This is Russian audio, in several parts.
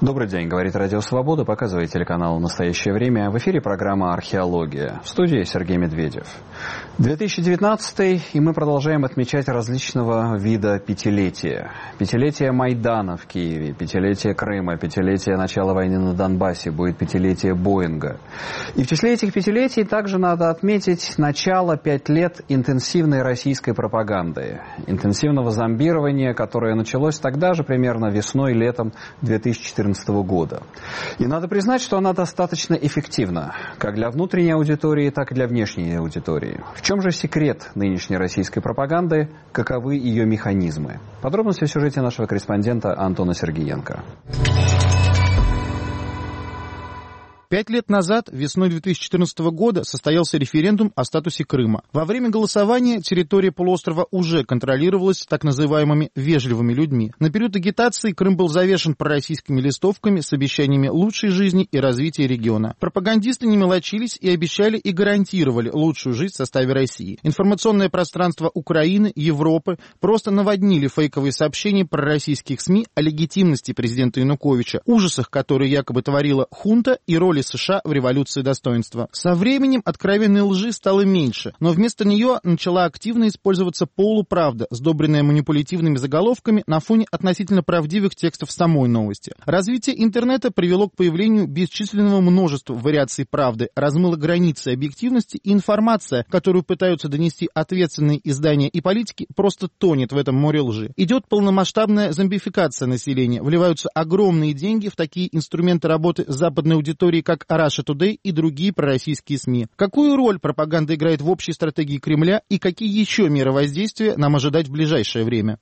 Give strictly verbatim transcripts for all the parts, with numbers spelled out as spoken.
Добрый день, говорит Радио Свобода, показывает телеканал «Настоящее время». В эфире программа «Археология». В студии Сергей Медведев. две тысячи девятнадцатый, и мы продолжаем отмечать различного вида пятилетия. Пятилетие Майдана в Киеве, пятилетие Крыма, пятилетие начала войны на Донбассе, будет пятилетие Боинга. И в числе этих пятилетий также надо отметить начало пять лет интенсивной российской пропаганды. Интенсивного зомбирования, которое началось тогда же, примерно весной-летом две тысячи четырнадцатого года. И надо признать, что она достаточно эффективна, как для внутренней аудитории, так и для внешней аудитории. В чем же секрет нынешней российской пропаганды? Каковы ее механизмы? Подробности в сюжете нашего корреспондента Антона Сергеенко. Пять лет назад, весной две тысячи четырнадцатого года, состоялся референдум о статусе Крыма. Во время голосования территория полуострова уже контролировалась так называемыми «вежливыми людьми». На период агитации Крым был завешен пророссийскими листовками с обещаниями лучшей жизни и развития региона. Пропагандисты не мелочились и обещали и гарантировали лучшую жизнь в составе России. Информационное пространство Украины, Европы просто наводнили фейковые сообщения пророссийских СМИ о легитимности президента Януковича, ужасах, которые якобы творила хунта, и роли США в революции достоинства. Со временем откровенной лжи стало меньше, но вместо нее начала активно использоваться полуправда, сдобренная манипулятивными заголовками на фоне относительно правдивых текстов самой новости. Развитие интернета привело к появлению бесчисленного множества вариаций правды, размыло границы объективности, и информация, которую пытаются донести ответственные издания и политики, просто тонет в этом море лжи. Идет полномасштабная зомбификация населения, вливаются огромные деньги в такие инструменты работы западной аудитории, как Russia Today и другие пророссийские СМИ. Какую роль пропаганда играет в общей стратегии Кремля и какие еще меры воздействия нам ожидать в ближайшее время?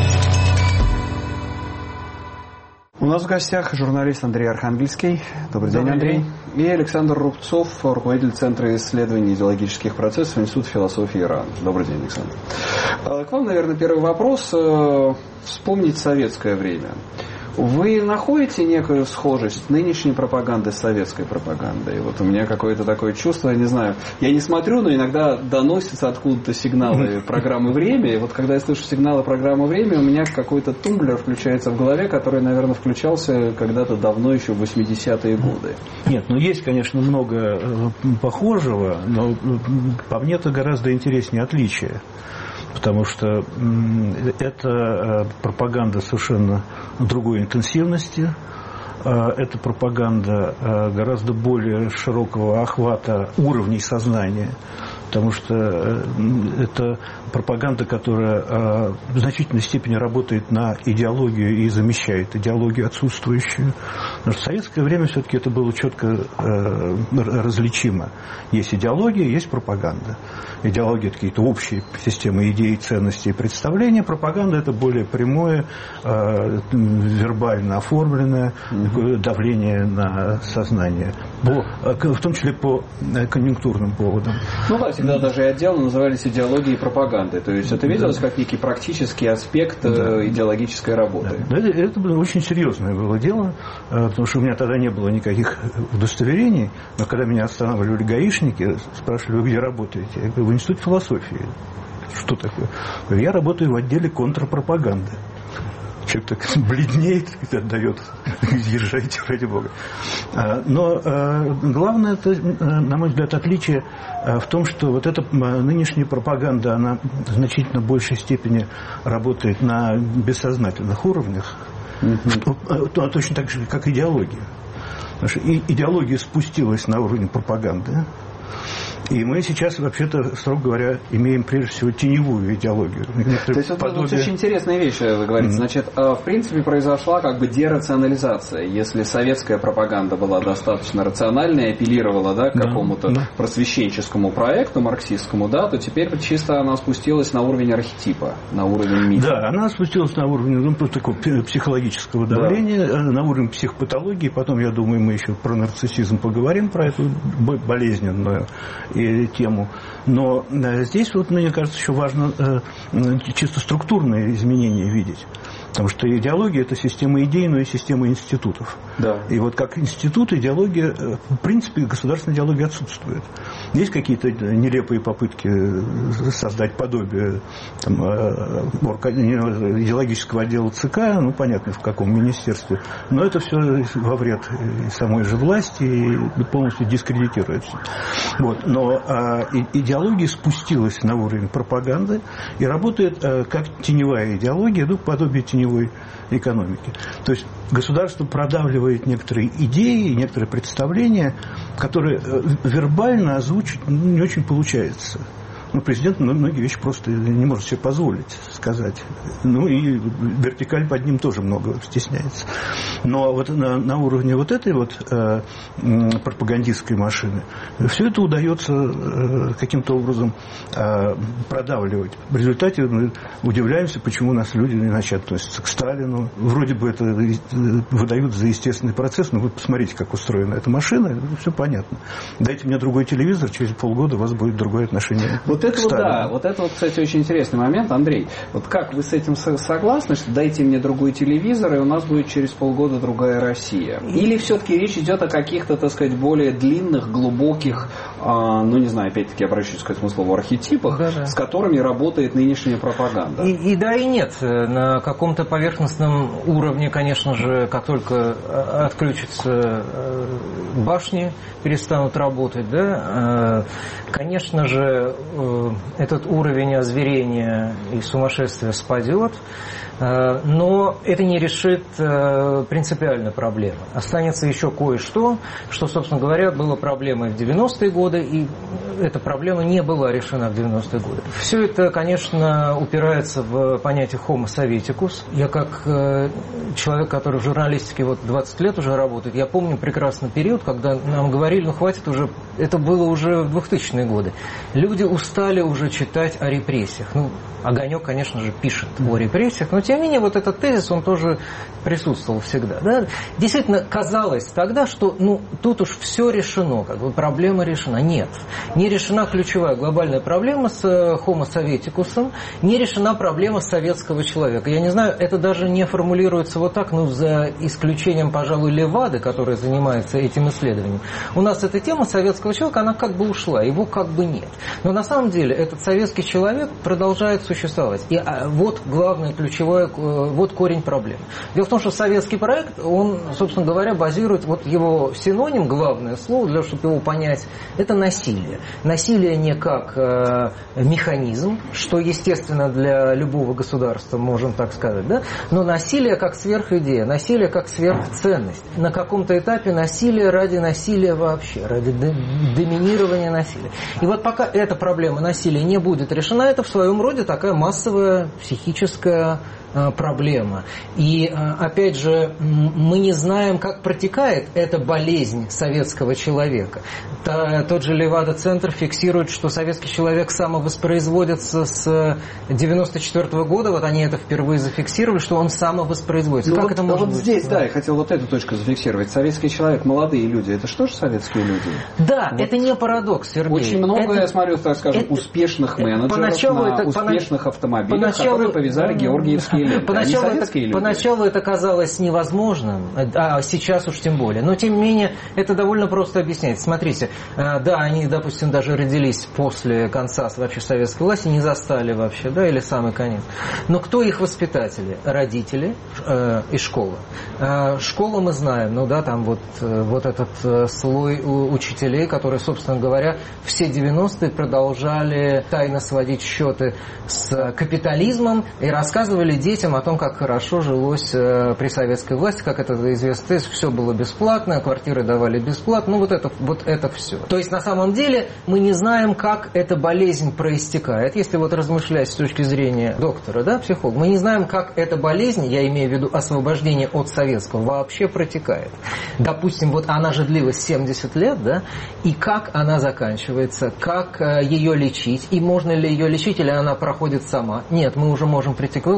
У нас в гостях журналист Андрей Архангельский. Добрый, Добрый день, Андрей. День. И Александр Рубцов, руководитель Центра исследований идеологических процессов Института философии РАН. Добрый день, Александр. К вам, наверное, первый вопрос. Вспомнить советское время. Вы находите некую схожесть нынешней пропаганды с советской пропагандой? Вот у меня какое-то такое чувство, я не знаю, я не смотрю, но иногда доносятся откуда-то сигналы программы «Время», и вот когда я слышу сигналы программы «Время», у меня какой-то тумблер включается в голове, который, наверное, включался когда-то давно, еще в восьмидесятые годы. Нет, ну есть, конечно, много похожего, но по мне это гораздо интереснее отличия. Потому что это пропаганда совершенно другой интенсивности, это пропаганда гораздо более широкого охвата уровней сознания, потому что это пропаганда, которая в значительной степени работает на идеологию и замещает идеологию отсутствующую. Потому что в советское время все-таки это было четко различимо. Есть идеология, есть пропаганда. Идеология – это какие-то общие системы идей, ценностей и представления. Пропаганда – это более прямое, вербально оформленное mm-hmm. давление на сознание, по, в том числе по конъюнктурным поводам. Ну да, всегда даже и отделы назывались идеологией и пропагандой. То есть это виделось да. как некий практический аспект да. идеологической работы. Да. Это, это было очень серьезное было дело, потому что у меня тогда не было никаких удостоверений, но когда меня останавливали гаишники, спрашивали, вы где работаете? Я говорю, в Институте философии. Что такое? Я говорю, я работаю в отделе контрпропаганды. Человек так бледнеет, отдает, езжайте, ради бога. Но главное, это, на мой взгляд, отличие в том, что вот эта нынешняя пропаганда, она в значительно большей степени работает на бессознательных уровнях, mm-hmm. точно так же, как идеология. Потому что идеология спустилась на уровень пропаганды. И мы сейчас, вообще-то, строго говоря, имеем прежде всего теневую идеологию. То есть вот подобие... это очень интересная вещь, вы говорите. Mm-hmm. Значит, в принципе, произошла как бы дерационализация. Если советская пропаганда была достаточно рациональной, апеллировала да, к какому-то mm-hmm. просвещенческому проекту, марксистскому, да, то теперь чисто она спустилась на уровень архетипа, на уровень мифа. Да, она спустилась на уровень ну, просто такого психологического давления, да. на уровень психопатологии. Потом, я думаю, мы еще про нарциссизм поговорим, про эту болезненную и тему. Но здесь, вот, мне кажется, еще важно чисто структурные изменения видеть. Потому что идеология – это система идей, но и система институтов. Да. И вот как институт идеология, в принципе, государственная идеология отсутствует. Есть какие-то нелепые попытки создать подобие там, идеологического отдела ЦК, ну, понятно, в каком министерстве, но это все во вред и самой же власти, и полностью дискредитируется. Вот. Но а, идеология спустилась на уровень пропаганды и работает а, как теневая идеология, ну, подобие теневой экономики. То есть государство продавливает некоторые идеи, некоторые представления, которые вербально озвучить не очень получается. Ну, президент многие вещи просто не может себе позволить сказать. Ну, и вертикаль под ним тоже много стесняется. Но вот на, на уровне вот этой вот э, пропагандистской машины все это удается э, каким-то образом э, продавливать. В результате мы удивляемся, почему у нас люди иначе относятся к Сталину. Вроде бы это выдают за естественный процесс, но вы посмотрите, как устроена эта машина, все понятно. Дайте мне другой телевизор, через полгода у вас будет другое отношение. Вот это вот, да, вот это вот, кстати, очень интересный момент, Андрей. Вот как вы с этим согласны, что дайте мне другой телевизор, и у нас будет через полгода другая Россия? Или все-таки речь идет о каких-то, так сказать, более длинных, глубоких, ну, не знаю, опять-таки обращусь к этому слову, архетипах, да-да, с которыми работает нынешняя пропаганда? И, и да, и нет. На каком-то поверхностном уровне, конечно же, как только отключатся башни, перестанут работать, да, конечно же, этот уровень озверения и сумасшествия спадет, но это не решит принципиально проблему. Останется еще кое-что, что, собственно говоря, было проблемой в девяностые годы, и эта проблема не была решена в девяностые годы. Все это, конечно, упирается в понятие homo sovieticus. Я как человек, который в журналистике вот двадцать лет уже работает, я помню прекрасный период, когда нам говорили, ну хватит уже, это было уже в двухтысячные годы. Люди устали уже читать о репрессиях. Ну, Огонек, конечно же, пишет о репрессиях, но тем не менее вот этот тезис, он тоже присутствовал всегда. Да? Действительно, казалось тогда, что ну, тут уж все решено, как бы проблема решена. Нет, не решена ключевая глобальная проблема с homo sovieticus, не решена проблема советского человека. Я не знаю, это даже не формулируется вот так, ну, за исключением, пожалуй, Левады, которая занимается этим исследованием. У нас эта тема советского человека, она как бы ушла, его как бы нет. Но на самом деле этот советский человек продолжает существовать. И вот главное, ключевое, вот корень проблемы. Дело в том, что советский проект, он, собственно говоря, базирует, вот его синоним, главное слово, для того, чтобы его понять, это насилие. Насилие не как э, механизм, что естественно для любого государства, можем так сказать, да? Но насилие как сверхидея, насилие как сверхценность. На каком-то этапе насилие ради насилия вообще, ради доминирования насилия. И вот пока эта проблема насилия не будет решена, это в своем роде такая массовая психическая проблема. И, опять же, мы не знаем, как протекает эта болезнь советского человека. Тот же Левада-центр фиксирует, что советский человек самовоспроизводится с девяносто четвёртого года, вот они это впервые зафиксировали, что он самовоспроизводится. Ну как вот, это может вот быть? здесь, да, я хотел вот эту точку зафиксировать. Советский человек, молодые люди, это что же советские люди? Да, вот. Это не парадокс, Сергей. Очень много, это, я смотрю, так скажем, это, успешных менеджеров поначалу на это, успешных автомобилях, поначалу, которые повязали георгиевские ленты. Поначалу это, поначалу это казалось невозможным, а сейчас уж тем более. Но, тем не менее, это довольно просто объясняется. Смотрите, да, они, допустим, даже родились после конца вообще советской власти, не застали вообще, да, или самый конец. Но кто их воспитатели? Родители э, и школа. Э, школа мы знаем, ну да, там вот, вот этот слой учителей, которые, собственно говоря, все девяностые продолжали тайно сводить счеты с капитализмом и рассказывали детям о том, как хорошо жилось при советской власти, как это известно, все было бесплатно, квартиры давали бесплатно, ну вот это, вот это все. То есть на самом деле мы не знаем, как эта болезнь проистекает, если вот размышлять с точки зрения доктора, да, психолога, мы не знаем, как эта болезнь, я имею в виду освобождение от советского, вообще протекает. Допустим, вот она же длилась семьдесят лет, да, и как она заканчивается, как ее лечить, и можно ли ее лечить, или она проходит сама. Нет, мы уже можем прийти к выводу, что она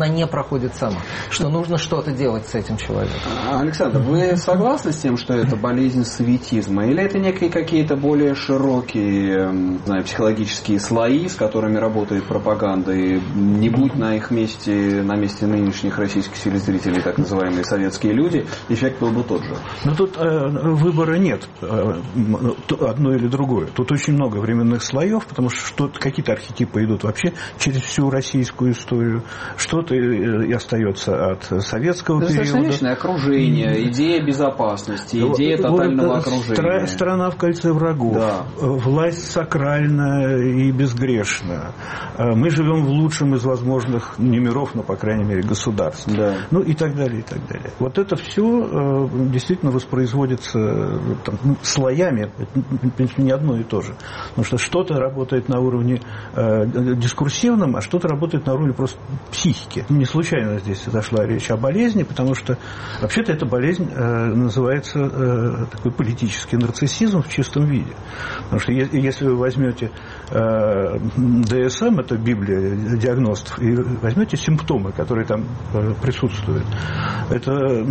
она не проходит сама, что нужно что-то делать с этим человеком. Александр, вы согласны с тем, что это болезнь советизма, или это некие какие-то более широкие, не знаю, психологические слои, с которыми работает пропаганда, и не будь на их месте, на месте нынешних российских телезрителей, так называемые советские люди, эффект был бы тот же? Но тут э, выбора нет, э, одно или другое. Тут очень много временных слоев, потому что, что какие-то архетипы идут вообще через всю российскую историю, что-то и остается от советского это периода. Это вечное окружение, идея безопасности, идея тотального окружения. Страна в кольце врагов, да. Власть сакральная и безгрешная. Мы живем в лучшем из возможных не миров, но, по крайней мере, государств. Да. Ну и так далее, и так далее. Вот это все действительно воспроизводится там, слоями, в принципе, не одно и то же. Потому что что-то работает на уровне э, дискурсивном, а что-то работает на уровне просто психики. Не случайно здесь зашла речь о болезни, потому что вообще-то эта болезнь э, называется э, такой политический нарциссизм в чистом виде. Потому что е- если вы возьмете э, ди эс эм, это Библия диагностов, и возьмете симптомы, которые там э, присутствуют, это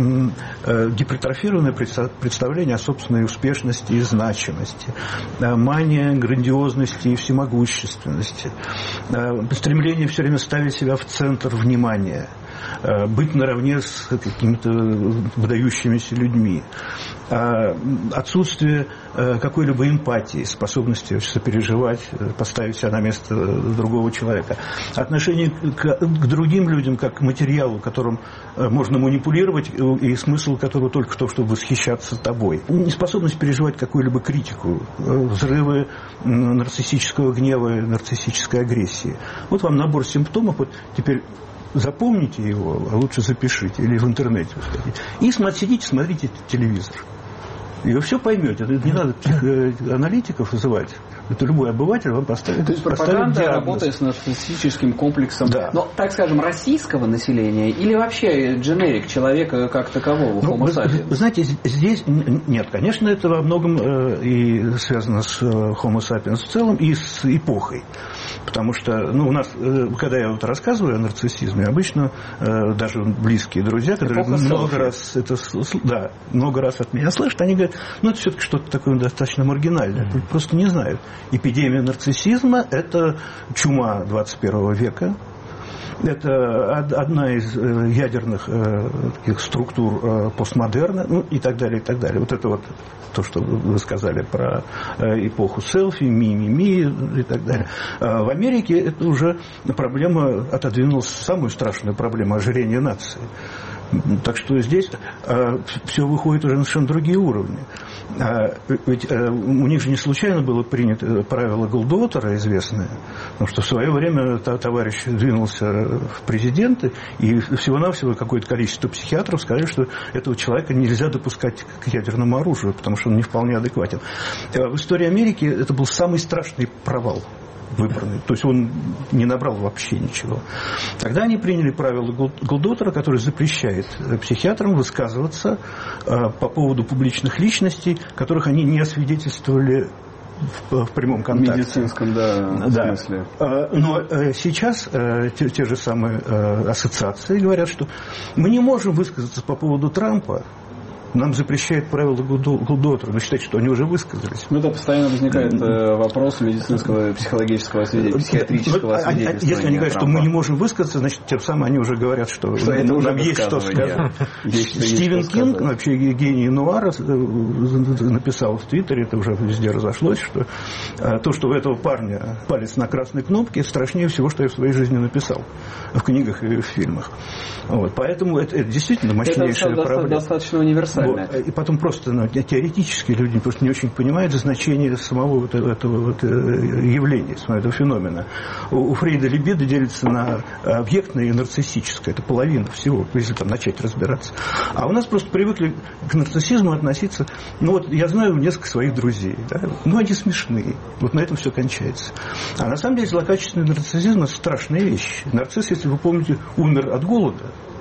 э, гипертрофированное представление о собственной успешности и значимости, э, мания грандиозности и всемогущественности, э, стремление все время ставить себя в центр внимания, э, быть наравне с какими-то выдающимися людьми, э, отсутствие э, какой-либо эмпатии, способности сопереживать, поставить себя на место другого человека, отношение к, к другим людям как к материалу, которым э, можно манипулировать, и смысл которого только в том, чтобы восхищаться тобой, неспособность переживать какую-либо критику, взрывы нарциссического гнева, нарциссической агрессии. Вот вам набор симптомов. Вот теперь запомните его, а лучше запишите или в интернете сходите. И сидите, смотрите телевизор. И вы все поймете. Не надо аналитиков вызывать. Это любой обыватель вам поставит. То есть пропаганда работает с нарциссическим комплексом, да. Но, так скажем, российского населения или вообще дженерик человека как такового, ну, Homo sapiens? Вы, вы знаете, здесь нет, конечно, это во многом э, и связано с Homo sapiens в целом и с эпохой. Потому что, ну, у нас, когда я вот рассказываю о нарциссизме, обычно э, даже близкие друзья, которые Эпоха много селфи. раз это, да, много раз от меня слышат, они говорят, ну, это все-таки что-то такое достаточно маргинальное, mm-hmm. просто не знают. Эпидемия нарциссизма – это чума двадцать первого века. Это одна из ядерных таких структур постмодерна, ну и так далее, и так далее. Вот это вот то, что вы сказали про эпоху селфи, ми-ми-ми и так далее. В Америке это уже проблема отодвинулась, самую страшную проблему ожирения нации. Так что здесь все выходит уже на совершенно другие уровни. Ведь у них же не случайно было принято правило Голдуотера известное, потому что в свое время товарищ двинулся в президенты, и всего-навсего какое-то количество психиатров сказали, что этого человека нельзя допускать к ядерному оружию, потому что он не вполне адекватен. В истории Америки это был самый страшный провал выбранный. То есть он не набрал вообще ничего. Тогда они приняли правило Голдуотера, которое запрещает психиатрам высказываться по поводу публичных личностей, которых они не освидетельствовали в, в прямом контакте. В медицинском, да, да. смысле. Но сейчас те, те же самые ассоциации говорят, что мы не можем высказаться по поводу Трампа. Нам запрещает правило Голдуотера. Вы считаете, что они уже высказались? Ну, это постоянно возникает э, вопрос медицинского, психологического, психиатрического свидетельства. Если они говорят, что мы не можем высказаться, значит, тем самым они уже говорят, что, что нам, нам есть что сказать. Стивен Кинг, вообще гений нуара, написал в Твиттере, это уже везде разошлось, что то, что у этого парня палец на красной кнопке, страшнее всего, что я в своей жизни написал. В книгах и в фильмах. Вот. Поэтому это, это действительно мощнейшая это проблема. Достаточно универсально. И потом просто ну, теоретически люди просто не очень понимают значение самого вот этого вот явления, самого этого феномена. У, у Фрейда либидо делится на объектное и нарциссическое. Это половина всего, если там начать разбираться. А у нас просто привыкли к нарциссизму относиться... Ну вот я знаю несколько своих друзей. Да? Ну они смешные. Вот на этом все кончается. А на самом деле злокачественный нарциссизм – это страшная вещь. Нарцисс, если вы помните, умер от голода.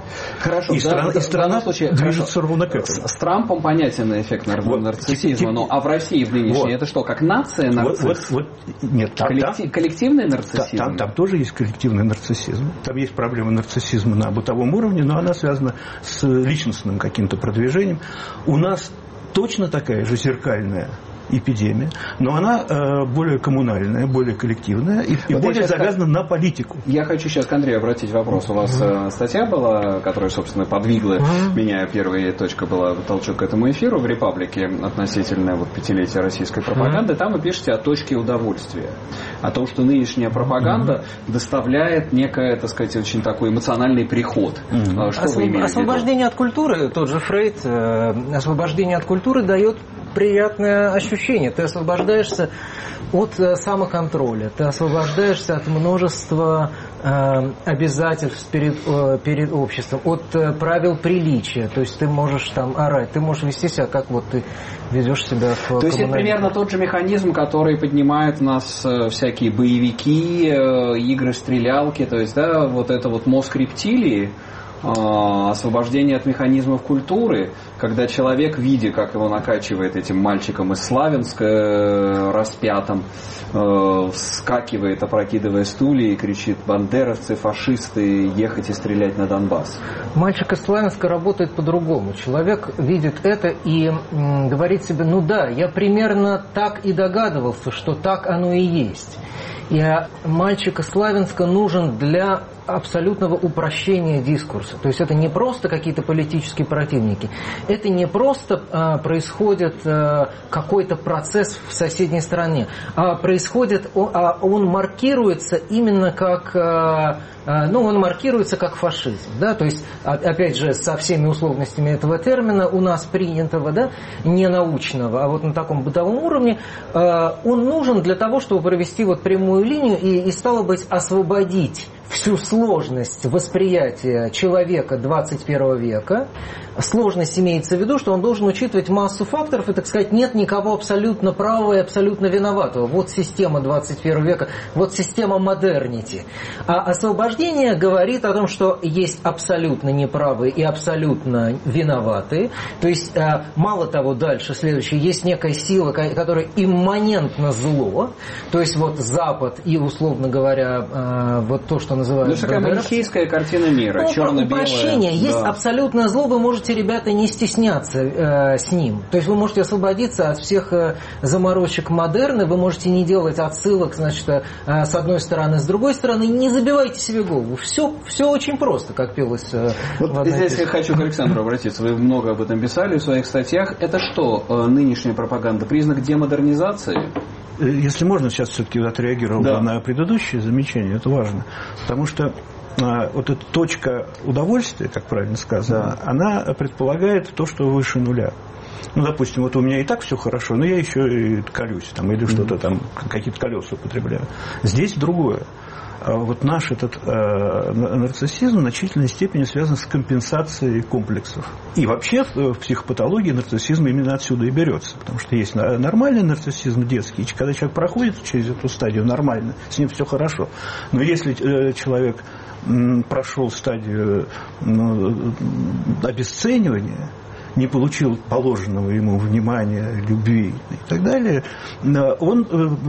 Хорошо, и, да, страна, да, и страна случае, движется хорошо. ровно к этому. С, с Трампом понятен эффект нар- вот, нарциссизма, тип, ну, а в России в нынешней вот. Это что, как нация нарцисс? Вот, вот, вот, нет, там, Коллектив, там, коллективный нарциссизм? Там, там тоже есть коллективный нарциссизм. Там есть проблема нарциссизма на бытовом уровне, но она связана с личностным каким-то продвижением. У нас точно такая же зеркальная эпидемия, но она э, более коммунальная, более коллективная и, и вот более завязана как... на политику. Я хочу сейчас к Андрею обратить вопрос. У вас mm-hmm. статья была, которая, собственно, подвигла mm-hmm. меня. Первая точка была толчок к этому эфиру в «Репаблике» относительно вот, пятилетия российской пропаганды. Mm-hmm. Там вы пишете о точке удовольствия. О том, что нынешняя пропаганда mm-hmm. доставляет некое, так сказать, очень такой эмоциональный переход. Mm-hmm. Что Освоб... вы имели в виду? Освобождение от культуры, тот же Фрейд, э, освобождение от культуры дает приятное ощущение. Ты освобождаешься от самоконтроля, ты освобождаешься от множества э, обязательств перед, э, перед обществом, от э, правил приличия. То есть ты можешь там орать, ты можешь вести себя, как вот ты ведешь себя в То есть это примерно тот же механизм, который поднимает у нас э, всякие боевики, э, игры-стрелялки, то есть, да, вот это вот мозг рептилии, освобождение от механизмов культуры, когда человек, видя, как его накачивает этим мальчиком из Славянска распятым, вскакивает, опрокидывая стулья и кричит: «Бандеровцы, фашисты, ехать и стрелять на Донбасс». Мальчик из Славянска работает по-другому. Человек видит это и м, говорит себе: ну да, я примерно так и догадывался, что так оно и есть. И мальчик из Славянска нужен для абсолютного упрощения дискурса. То есть это не просто какие-то политические противники, это не просто а, происходит а, какой-то процесс в соседней стране, а происходит, он, а он маркируется именно как, а, а, ну, он маркируется как фашизм, да, то есть, а, опять же, со всеми условностями этого термина у нас принятого, да, не научного, а вот на таком бытовом уровне, а, он нужен для того, чтобы провести вот прямую линию и, и стало быть, освободить всю сложность восприятия человека двадцать первого века. Сложность имеется в виду, что он должен учитывать массу факторов, и, так сказать, нет никого абсолютно правого и абсолютно виноватого. Вот система двадцать первого века, вот система модернити. А освобождение говорит о том, что есть абсолютно неправые и абсолютно виноватые. То есть, мало того, дальше, следующее, есть некая сила, которая имманентна зло. То есть, вот Запад и, условно говоря, вот то, что называют... Ну, такая манихейская картина мира, ну, черно-белая. Упрощение. Да. Есть абсолютное зло, вы можете, ребята, не стесняться э, с ним. То есть вы можете освободиться от всех э, заморочек модерна, вы можете не делать отсылок, значит, э, с одной стороны, с другой стороны, не забивайте себе голову. Все, все очень просто, как пелось э, вот в одной здесь песне. Я хочу к Александру обратиться. Вы много об этом писали в своих статьях. Это что, э, нынешняя пропаганда? Признак демодернизации? Если можно, сейчас все-таки отреагировал да. на предыдущее замечание, это важно. Потому что а, вот эта точка удовольствия, как правильно сказано, да. она предполагает то, что выше нуля. Ну, допустим, вот у меня и так все хорошо, но я еще и колюсь, там, или mm-hmm. что-то там, какие-то колеса употребляю. Здесь другое. Вот наш этот э, нарциссизм в значительной степени связан с компенсацией комплексов. И вообще в, в психопатологии нарциссизм именно отсюда и берется. Потому что есть нормальный нарциссизм детский, и когда человек проходит через эту стадию нормально, с ним все хорошо. Но если э, человек м, прошел стадию ну, обесценивания, не получил положенного ему внимания, любви и так далее, он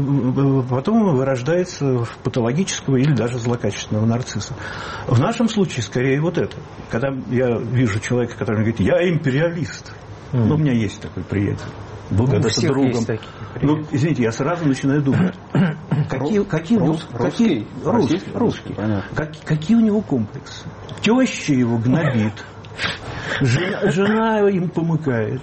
потом вырождается в патологического или даже злокачественного нарцисса. В нашем случае скорее вот это. Когда я вижу человека, который говорит: я империалист. Mm. Ну, у меня есть такой приятель. Был когда-то другом. Ну, извините, я сразу начинаю думать. Какие, какие, Рус, у него, какие, русский, русский, русский. Как, какие у него комплексы? Теща его гнобит. Жена, жена им помыкает,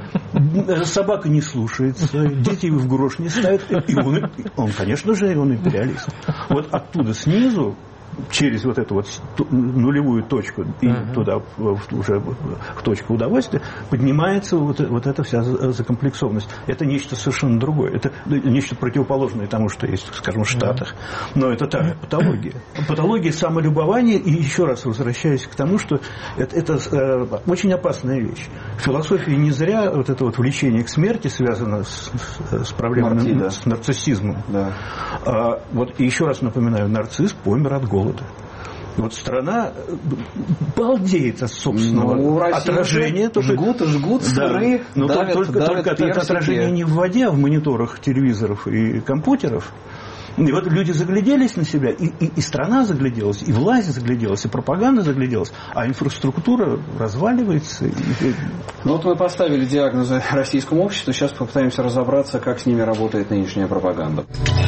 собака не слушается, дети в грош не ставят, и он, он, конечно же, он империалист. Вот оттуда снизу, через вот эту вот нулевую точку и uh-huh. туда в, уже в точку удовольствия поднимается вот, вот эта вся закомплексованность. Это нечто совершенно другое. Это нечто противоположное тому, что есть, скажем, в Штатах. Но это та патология. Патология самолюбования. И еще раз возвращаясь к тому, что это, это э, очень опасная вещь. В философии не зря вот это вот влечение к смерти связано с, с, с проблемой Марти, да. с нарциссизмом. Да. А, вот, и еще раз напоминаю, нарцисс помер от голода. И вот страна балдеет от собственного ну, отражения. Только, жгут, жгут сыры, да, но давят, только, давят только это отражение не в воде, а в мониторах телевизоров и компьютеров. И вот люди загляделись на себя, и, и, и страна загляделась, и власть загляделась, и пропаганда загляделась, а инфраструктура разваливается. И... Ну вот мы поставили диагнозы российскому обществу, сейчас попытаемся разобраться, как с ними работает нынешняя пропаганда.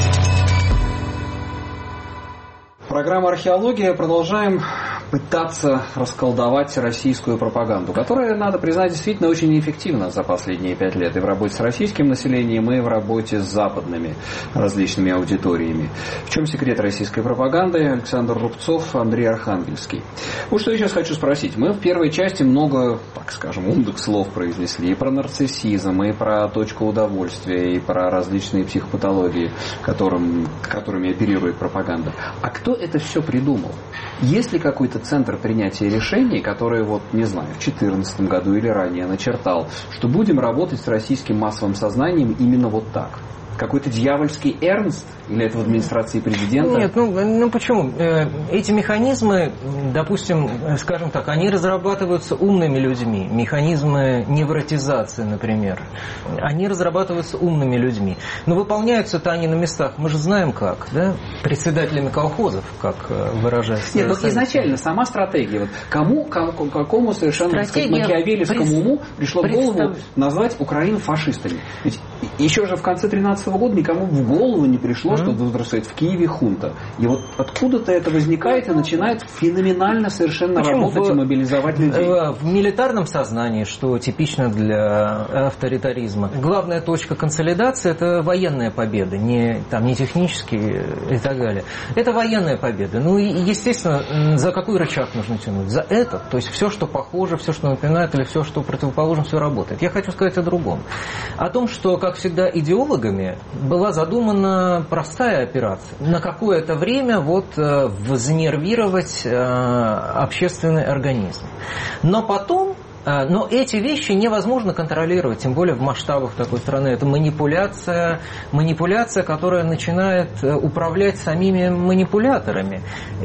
Программа «Археология». Продолжаем пытаться расколдовать российскую пропаганду, которая, надо признать, действительно очень неэффективна за последние пять лет и в работе с российским населением, и в работе с западными различными аудиториями. В чем секрет российской пропаганды? Александр Рубцов, Андрей Архангельский. Вот что я сейчас хочу спросить. Мы в первой части много, так скажем, умных слов произнесли и про нарциссизм, и про точку удовольствия, и про различные психопатологии, которым, которыми оперирует пропаганда. А кто это все придумал? Есть ли какой-то центр принятия решений, который, вот, не знаю, в две тысячи четырнадцатом году или ранее начертал, что будем работать с российским массовым сознанием именно вот так? Какой-то дьявольский Эрнст? Или это в администрации президента? Нет, ну, ну почему? Эти механизмы, допустим, скажем так, они разрабатываются умными людьми. Механизмы невротизации, например. Они разрабатываются умными людьми. Но выполняются-то они на местах, мы же знаем как, да? Председателями колхозов, как выражается. Нет, вот изначально сама стратегия. Вот кому, кому, какому совершенно, так сказать, макиавелевскому пред... уму пришло в голову представ... назвать Украину фашистами? Ведь еще же в конце тринадцатого года никому в голову не пришло, что, так сказать, в Киеве хунта. И вот откуда-то это возникает и начинает феноменально совершенно Почему? работать в, и мобилизовать людей. В милитарном сознании, что типично для авторитаризма, главная точка консолидации – это военная победа, не, там, не технические и так далее. Это военная победа. Ну и, естественно, за какой рычаг нужно тянуть? За этот. То есть все, что похоже, все, что напоминает, или все, что противоположно, все работает. Я хочу сказать о другом. О том, что, как всегда, идеологами была задумана простая операция. На какое-то время вот вознервировать общественный организм. Но потом, но эти вещи невозможно контролировать, тем более в масштабах такой страны. Это манипуляция, манипуляция, которая начинает управлять самими манипуляторами.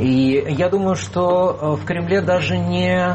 И я думаю, что в Кремле даже не,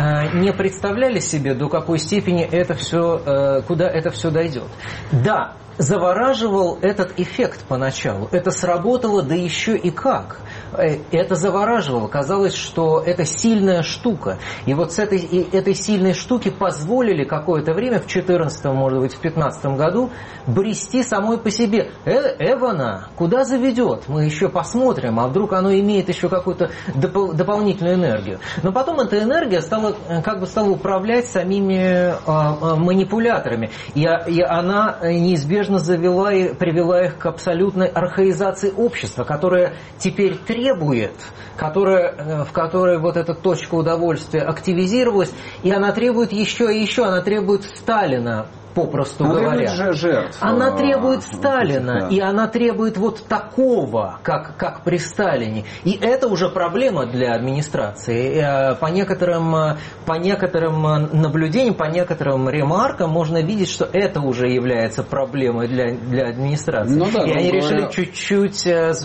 не представляли себе, до какой степени это все, куда это все дойдет. Да, завораживал этот эффект поначалу. Это сработало, да еще и как. Это завораживало. Казалось, что это сильная штука. И вот с этой, этой сильной штуки позволили какое-то время, в четырнадцатом, может быть, в пятнадцатом году, брести самой по себе. Э, Эвана, куда заведет? Мы еще посмотрим, а вдруг оно имеет еще какую-то доп- дополнительную энергию. Но потом эта энергия стала, как бы стала управлять самими э, э, манипуляторами. И, и она неизбежно завела и привела их к абсолютной архаизации общества, которое теперь требует, которое, в которой вот эта точка удовольствия активизировалась, и она требует еще и еще, она требует Сталина, попросту она говоря. Требует жертв. Она требует Сталина, да. И она требует вот такого, как, как при Сталине. И это уже проблема для администрации. По некоторым, по некоторым наблюдениям, по некоторым ремаркам можно видеть, что это уже является проблемой для, для администрации. Ну, да, и они говоря, решили чуть-чуть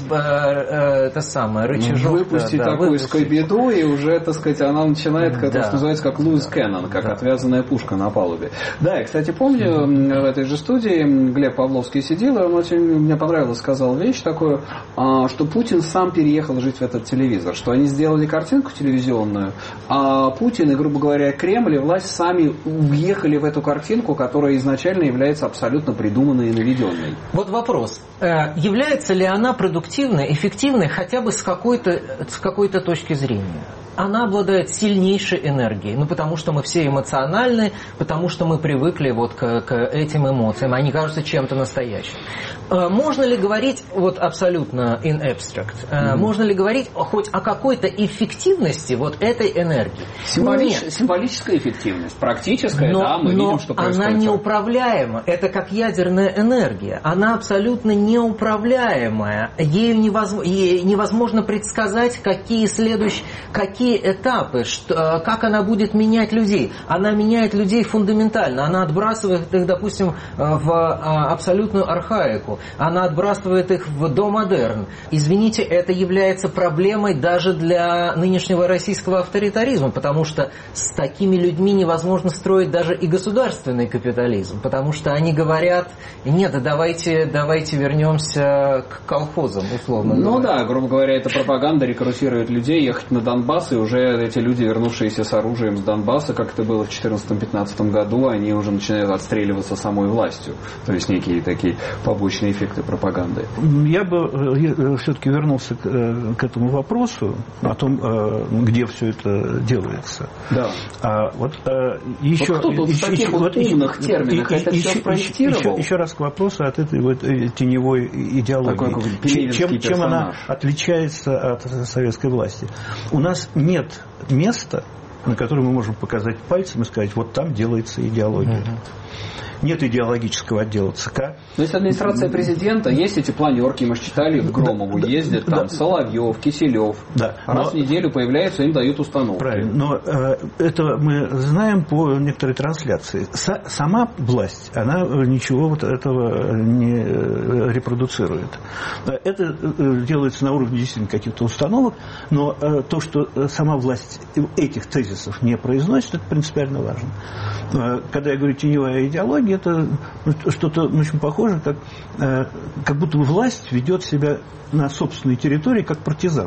это самое, рычажок. Выпустить да, такую скобиду, и уже, так сказать, она начинает, как, да. называется, как Луис Кеннон, как да. отвязанная пушка на палубе. Да, и, кстати, помню, в этой же студии Глеб Павловский сидел, и он очень, мне понравилось, сказал вещь такую, что Путин сам переехал жить в этот телевизор, что они сделали картинку телевизионную, а Путин и, грубо говоря, Кремль и власть сами въехали в эту картинку, которая изначально является абсолютно придуманной и наведенной. Вот вопрос. Является ли она продуктивной, эффективной хотя бы с какой-то, с какой-то точки зрения? Она обладает сильнейшей энергией, ну потому что мы все эмоциональны, потому что мы привыкли вот к, к этим эмоциям, они кажутся чем-то настоящим. Можно ли говорить вот абсолютно in abstract? Mm-hmm. Можно ли говорить хоть о какой-то эффективности вот этой энергии? Символич... Символическая эффективность, практическая, но, да, мы видим, что происходит. Она неуправляема, это как ядерная энергия, она абсолютно неуправляемая, ею невозможно, ей невозможно предсказать, какие следующие, какие какие этапы, что, как она будет менять людей. Она меняет людей фундаментально. Она отбрасывает их, допустим, в абсолютную архаику. Она отбрасывает их в домодерн. Извините, это является проблемой даже для нынешнего российского авторитаризма, потому что с такими людьми невозможно строить даже и государственный капитализм, потому что они говорят: нет, давайте, давайте вернемся к колхозам, условно говоря. Ну да, грубо говоря, это пропаганда рекрутирует людей ехать на Донбасс, и уже эти люди, вернувшиеся с оружием с Донбасса, как это было в четырнадцатом-пятнадцатом году, они уже начинают отстреливаться самой властью. То есть некие такие побочные эффекты пропаганды. Я бы все-таки вернулся к, к этому вопросу, о том, где все это делается. Да. А вот еще... Вот кто тут еще, в таких еще, вот умных еще, терминах и, это еще, все спроектировал? Еще, еще раз к вопросу от этой вот теневой идеологии. Чем, чем она отличается от советской власти? У нас нет места, на котором мы можем показать пальцем и сказать: вот там делается идеология. Uh-huh. Нет идеологического отдела ЦК. То есть администрация президента, есть эти планерки, мы читали, в Громову да, ездят, да, там да. Соловьев, Киселев. Да, раз но... в неделю появляются, им дают установку. Правильно, но э, это мы знаем по некоторой трансляции. С- сама власть, она ничего вот этого не репродуцирует. Это делается на уровне действительно каких-то установок, но э, то, что сама власть этих тезисов не произносит, это принципиально важно. Когда я говорю теневая идеология, это что-то очень похоже, как, как будто власть ведет себя на собственной территории как партизан.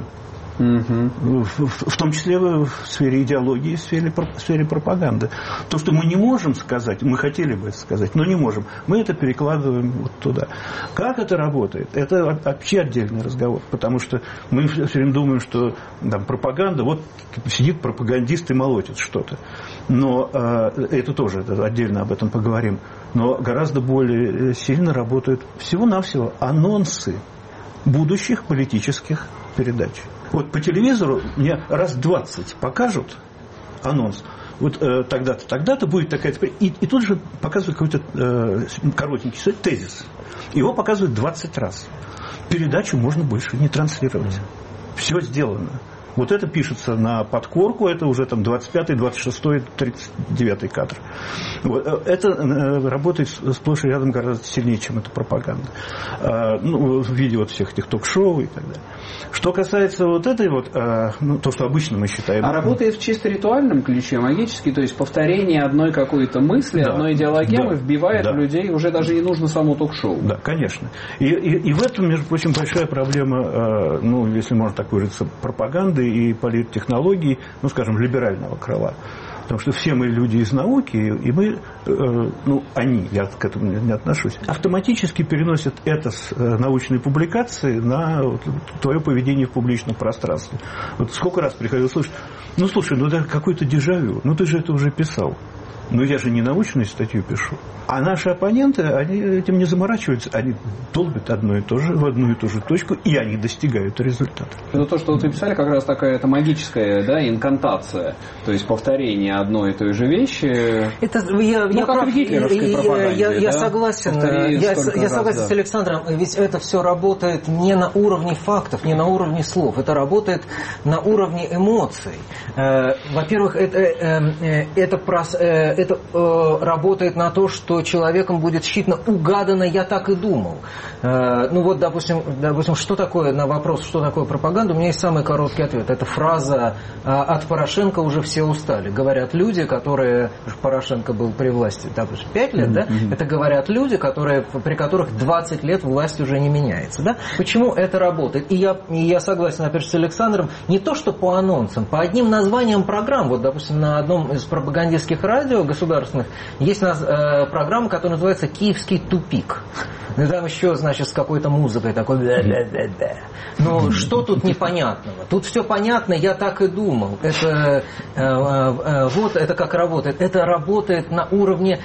Угу. В, в том числе в сфере идеологии, в сфере, в сфере пропаганды. То, что мы не можем сказать, мы хотели бы это сказать, но не можем, мы это перекладываем вот туда. Как это работает? Это вообще отдельный разговор, потому что мы все время думаем, что там, пропаганда, вот сидит пропагандист и молотит что-то. Но э, это тоже, это отдельно об этом поговорим. Но гораздо более сильно работают всего-навсего анонсы будущих политических передач. Вот по телевизору мне раз двадцать покажут анонс. Вот э, тогда-то, тогда-то будет такая... И, и тут же показывают какой-то э, коротенький тезис. Его показывают двадцать раз. Передачу можно больше не транслировать. Все сделано. Вот это пишется на подкорку, это уже там двадцать пятый, двадцать шестой, тридцать девятый кадр. Вот. Это работает сплошь и рядом гораздо сильнее, чем эта пропаганда. Ну, в виде вот всех этих ток-шоу и так далее. Что касается вот этой вот, ну, то, что обычно мы считаем... А работает в чисто ритуальном ключе, магически, то есть повторение одной какой-то мысли, да, одной идеологемы да, вбивает да. в людей, уже даже не нужно само ток-шоу. Да, конечно. И, и, и в этом, между прочим, большая проблема, ну, если можно так выразиться, пропаганды и политтехнологий, ну, скажем, либерального крыла. Потому что все мы люди из науки, и мы, э, ну, они, я к этому не отношусь, автоматически переносят это с э, научной публикации на вот, твое поведение в публичном пространстве. Вот сколько раз приходилось слышать: ну, слушай, ну, это какой-то дежавю, ну, ты же это уже писал. Но я же не научную статью пишу. А наши оппоненты, они этим не заморачиваются. Они долбят одно и то же, в одну и ту же точку, и они достигают результата. Это то, что вы писали, как раз такая это магическая, да, инкантация. То есть повторение одной и той же вещи. Это, я, ну, я, как прав, в гитлеровской я, пропаганде. Я, я да? согласен, я, я согласен раз, с Александром. Ведь это все работает не на уровне фактов, не на уровне слов. Это работает на уровне эмоций. Во-первых, это, это, это это э, работает на то, что человеком будет считано угадано, я так и думал. Э, ну вот, допустим, допустим, что такое, на вопрос, что такое пропаганда, у меня есть самый короткий ответ. Это фраза э, «от Порошенко уже все устали». Говорят люди, которые... Порошенко был при власти, допустим, пять лет, да? Mm-hmm. Это говорят люди, которые, при которых двадцать лет власть уже не меняется, да? Почему это работает? И я, и я согласен, опять же, с Александром, не то, что по анонсам, по одним названиям программ. Вот, допустим, на одном из пропагандистских радио государственных есть э, программа, которая называется «Киевский тупик». Ну, там еще, значит, с какой-то музыкой такой... Но что тут непонятного? Тут все понятно, я так и думал. Это, э, э, вот это как работает. Это работает на уровне...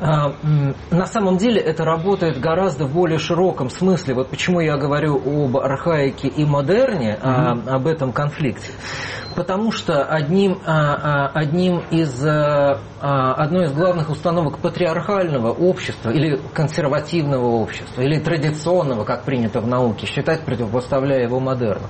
На самом деле это работает гораздо в более широком смысле. Вот почему я говорю об архаике и модерне, mm-hmm. об этом конфликте. Потому что одним, одним из одной из главных установок патриархального общества или консервативного общества, или традиционного, как принято в науке считать, противопоставляя его модерну.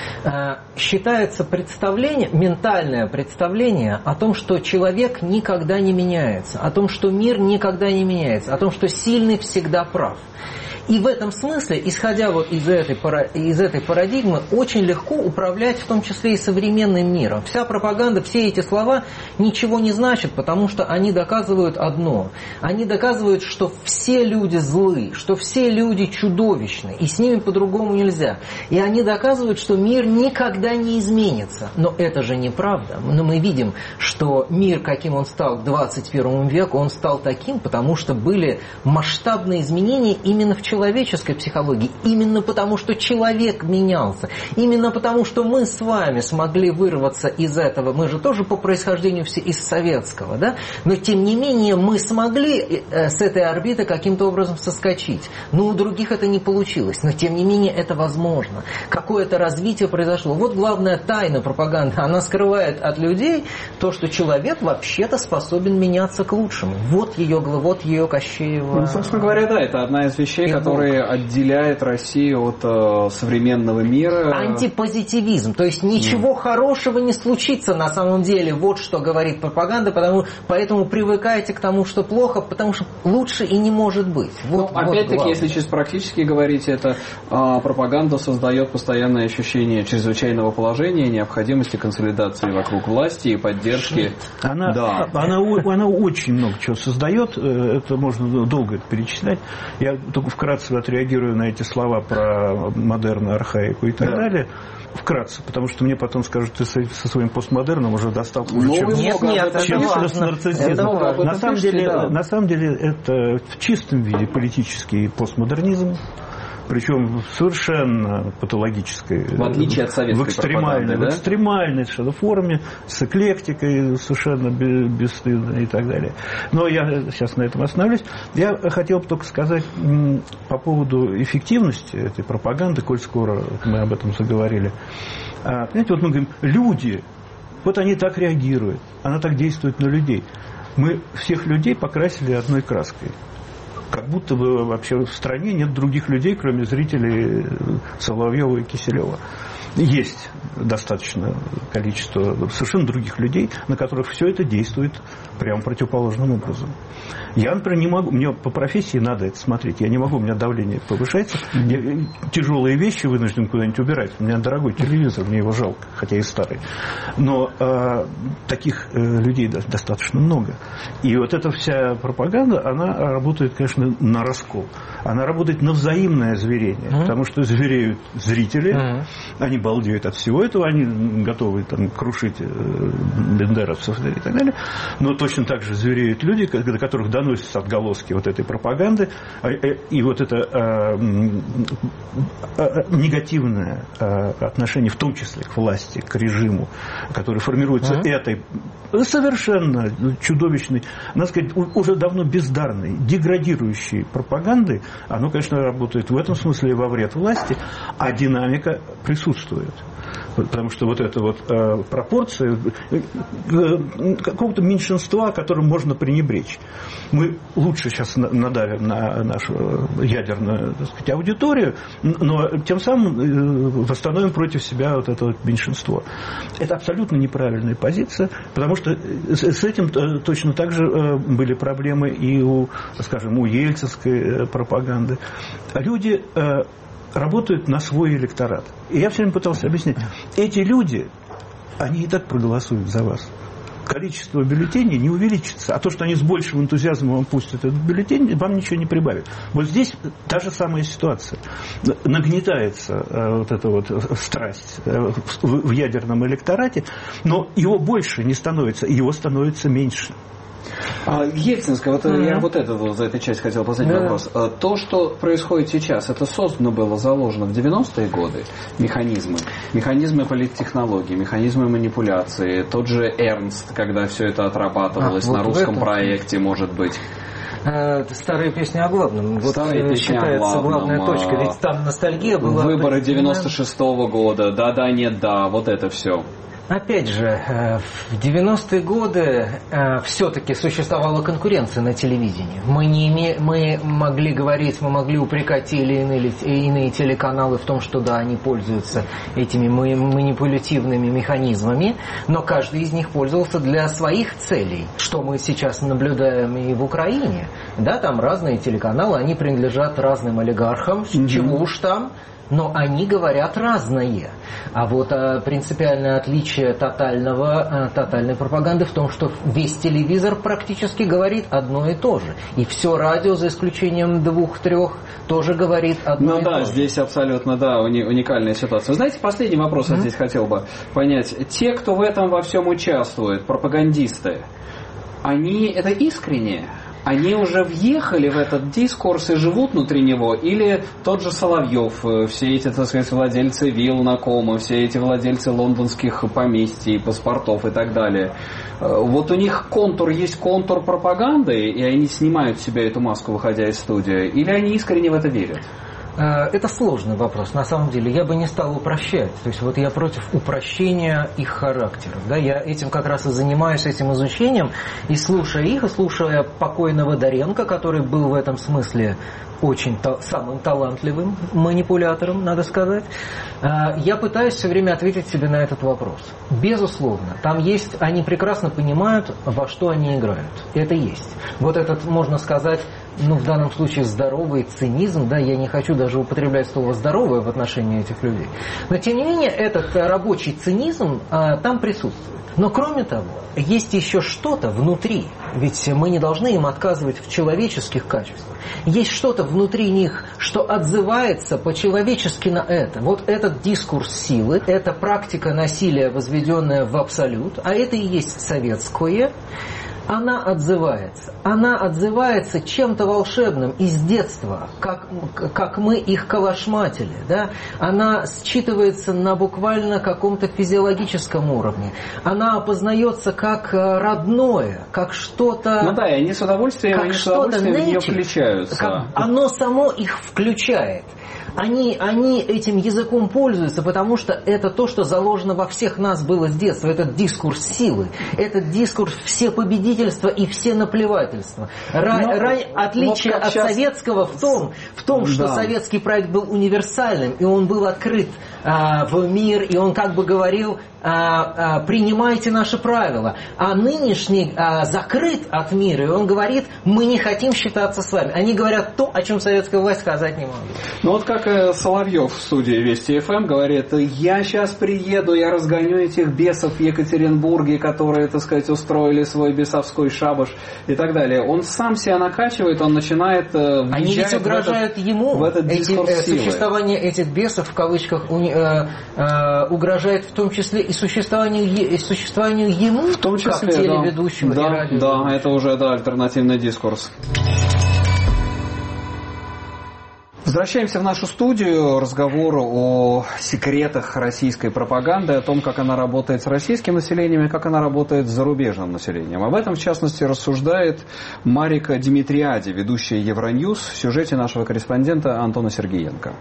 Считается представление, ментальное представление о том, что человек никогда не меняется, о том, что мир никогда не меняется, о том, что сильный всегда прав. И в этом смысле, исходя вот из этой, из этой парадигмы, очень легко управлять в том числе и современным миром. Вся пропаганда, все эти слова ничего не значат, потому что они доказывают одно. Они доказывают, что все люди злы, что все люди чудовищны, и с ними по-другому нельзя. И они доказывают, что мир никогда не изменится. Но это же неправда. Но мы видим, что мир, каким он стал к двадцать первому веку, он стал таким, потому что были масштабные изменения именно в человеческой психологии, именно потому, что человек менялся, именно потому, что мы с вами смогли вырваться из этого, мы же тоже по происхождению все из советского, да? Но тем не менее мы смогли с этой орбиты каким-то образом соскочить. Но у других это не получилось, но тем не менее это возможно. Какое-то развитие произошло. Вот главная тайна пропаганды, она скрывает от людей то, что человек вообще-то способен меняться к лучшему. Вот ее, вот ее Кощеева. Ну, собственно говоря, да, это одна из вещей, который отделяет Россию от э, современного мира. Антипозитивизм. То есть ничего mm. хорошего не случится на самом деле. Вот что говорит пропаганда. Потому, поэтому привыкайте к тому, что плохо, потому что лучше и не может быть. Вот, ну, вот опять-таки, главное. если чисто практически говорить, это э, пропаганда создает постоянное ощущение чрезвычайного положения, необходимости консолидации вокруг власти и поддержки. Она, да. она, она очень много чего создает. Это можно долго перечислять. Я только вкратце отреагирую на эти слова про модерн, архаику и так да. далее. Вкратце, потому что мне потом скажут, ты со своим постмодерном уже достал хуже, ну, чем, нет, нет, чем с нарциссизмом. На самом деле, да. на самом деле это в чистом виде политический постмодернизм. Причем совершенно патологической, в отличие от советской в экстремальной, да? в экстремальной совершенно форме, с эклектикой совершенно бесстыдной и так далее. Но я сейчас на этом остановлюсь. Я хотел бы только сказать по поводу эффективности этой пропаганды, коль скоро мы об этом заговорили. Понимаете, вот мы говорим, люди, вот они так реагируют, она так действует на людей. Мы всех людей покрасили одной краской. Как будто бы вообще в стране нет других людей, кроме зрителей Соловьева и Киселева. Есть достаточно количество совершенно других людей, на которых все это действует прямо противоположным образом. Я, например, не могу, мне по профессии надо это смотреть, я не могу, у меня давление повышается, я тяжелые вещи вынужден куда-нибудь убирать, у меня дорогой телевизор, мне его жалко, хотя и старый. Но э, таких э, людей достаточно много. И вот эта вся пропаганда, она работает, конечно, на раскол. Она работает на взаимное зверение, mm-hmm. потому что звереют зрители, mm-hmm. они балдеют от всего этого, они готовы там крушить бендеровцев и так далее, но точно так же звереют люди, до которых доносятся отголоски вот этой пропаганды, и вот это э, э, негативное э, отношение, в том числе к власти, к режиму, который формируется mm-hmm. этой совершенно чудовищной, надо сказать, уже давно бездарной, деградирующей пропагандой, оно, конечно, работает в этом смысле во вред власти, а динамика присутствует. Потому что вот эта вот э, пропорция э, какого-то меньшинства, которым можно пренебречь. Мы лучше сейчас надавим на нашу ядерную, так сказать, аудиторию, но тем самым э, восстановим против себя вот это вот меньшинство. Это абсолютно неправильная позиция, потому что с, с этим точно так же э, были проблемы и у, скажем, у ельцинской пропаганды. Люди э, работают на свой электорат. И я все время пытался объяснить. Эти люди, они и так проголосуют за вас. Количество бюллетеней не увеличится. А то, что они с большим энтузиазмом вам пустят этот бюллетень, вам ничего не прибавит. Вот здесь та же самая ситуация. Нагнетается вот эта вот страсть в ядерном электорате, но его больше не становится, его становится меньше. А, Ельцинская, вот mm-hmm. я вот это, вот, за эту часть хотел последний yeah. вопрос. То, что происходит сейчас, это создано было, заложено в девяностые годы, механизмы, механизмы политтехнологии, механизмы манипуляции, тот же Эрнст, когда все это отрабатывалось а, на вот русском проекте, может быть. Старая песня о главном. Вот Старая считается о главном, главная точка. Ведь там ностальгия была. Выборы девяносто шестого года, да-да, нет, да, вот это все. Опять же, в девяностые годы все-таки существовала конкуренция на телевидении. Мы, не име... мы могли говорить, мы могли упрекать те или иные, иные телеканалы в том, что да, они пользуются этими манипулятивными механизмами, но каждый из них пользовался для своих целей, что мы сейчас наблюдаем и в Украине. Да, там разные телеканалы, они принадлежат разным олигархам, mm-hmm. чего уж там. Но они говорят разное. А вот а, принципиальное отличие тотального, а, тотальной пропаганды в том, что весь телевизор практически говорит одно и то же. И все радио, за исключением двух-трех, тоже говорит одно ну, и да, то же. Ну да, здесь абсолютно, да, уни- уникальная ситуация. Вы знаете, последний вопрос mm-hmm. я здесь хотел бы понять. Те, кто в этом во всем участвует, пропагандисты, они это искренне? Они уже въехали в этот дискурс и живут внутри него? Или тот же Соловьев, все эти, так сказать, владельцы вилл на Комо, все эти владельцы лондонских поместий, паспортов и так далее, вот у них контур есть контур пропаганды, и они снимают с себя эту маску, выходя из студии? Или они искренне в это верят? Это сложный вопрос. На самом деле я бы не стал упрощать. То есть вот я против упрощения их характеров. Да? Я этим как раз и занимаюсь, этим изучением. И слушая их, и слушая покойного Доренко, который был в этом смысле очень та- самым талантливым манипулятором, надо сказать, я пытаюсь все время ответить себе на этот вопрос. Безусловно, там есть, они прекрасно понимают, во что они играют. Это есть. Вот этот, можно сказать, ну, в данном случае здоровый цинизм, да, я не хочу даже употреблять слово «здоровое» в отношении этих людей. Но, тем не менее, этот рабочий цинизм а, там присутствует. Но, кроме того, есть еще что-то внутри, ведь мы не должны им отказывать в человеческих качествах. Есть что-то внутри них, что отзывается по-человечески на это. Вот этот дискурс силы, это практика насилия, возведенная в абсолют, а это и есть советское. Она отзывается. Она отзывается чем-то волшебным из детства, как, как мы их калашматили. Да? Она считывается на буквально каком-то физиологическом уровне. Она опознается как родное, как что-то... Ну да, и они с удовольствием, они с удовольствием в нее включаются. Как оно само их включает. Они, они этим языком пользуются, потому что это то, что заложено во всех нас было с детства. Этот дискурс силы, этот дискурс всепобедительства и всенаплевательства. Ра, Но, ра, отличие вот от сейчас... советского в том, в том что да. советский проект был универсальным, и он был открыт а, в мир, и он как бы говорил... А, а, принимайте наши правила. А нынешний а, закрыт от мира, и он говорит, мы не хотим считаться с вами. Они говорят то, о чем советская власть сказать не может. Ну вот как э, Соловьев в студии Вести эф эм говорит, я сейчас приеду, я разгоню этих бесов в Екатеринбурге, которые, так сказать, устроили свой бесовской шабаш и так далее. Он сам себя накачивает, он начинает э, въезжать. Они ведь угрожают в этот, ему. В этот Эти, дискурс э, силы. Существование этих бесов, в кавычках, у, э, э, угрожает в том числе и существованию, и существованию ему, в том числе, как телеведущего да, и радио. Да, это уже да, альтернативный дискурс. Возвращаемся в нашу студию. Разговор о секретах российской пропаганды, о том, как она работает с российским населением и как она работает с зарубежным населением. Об этом, в частности, рассуждает Марика Димитриади, ведущая Евроньюз, в сюжете нашего корреспондента Антона Сергеенко.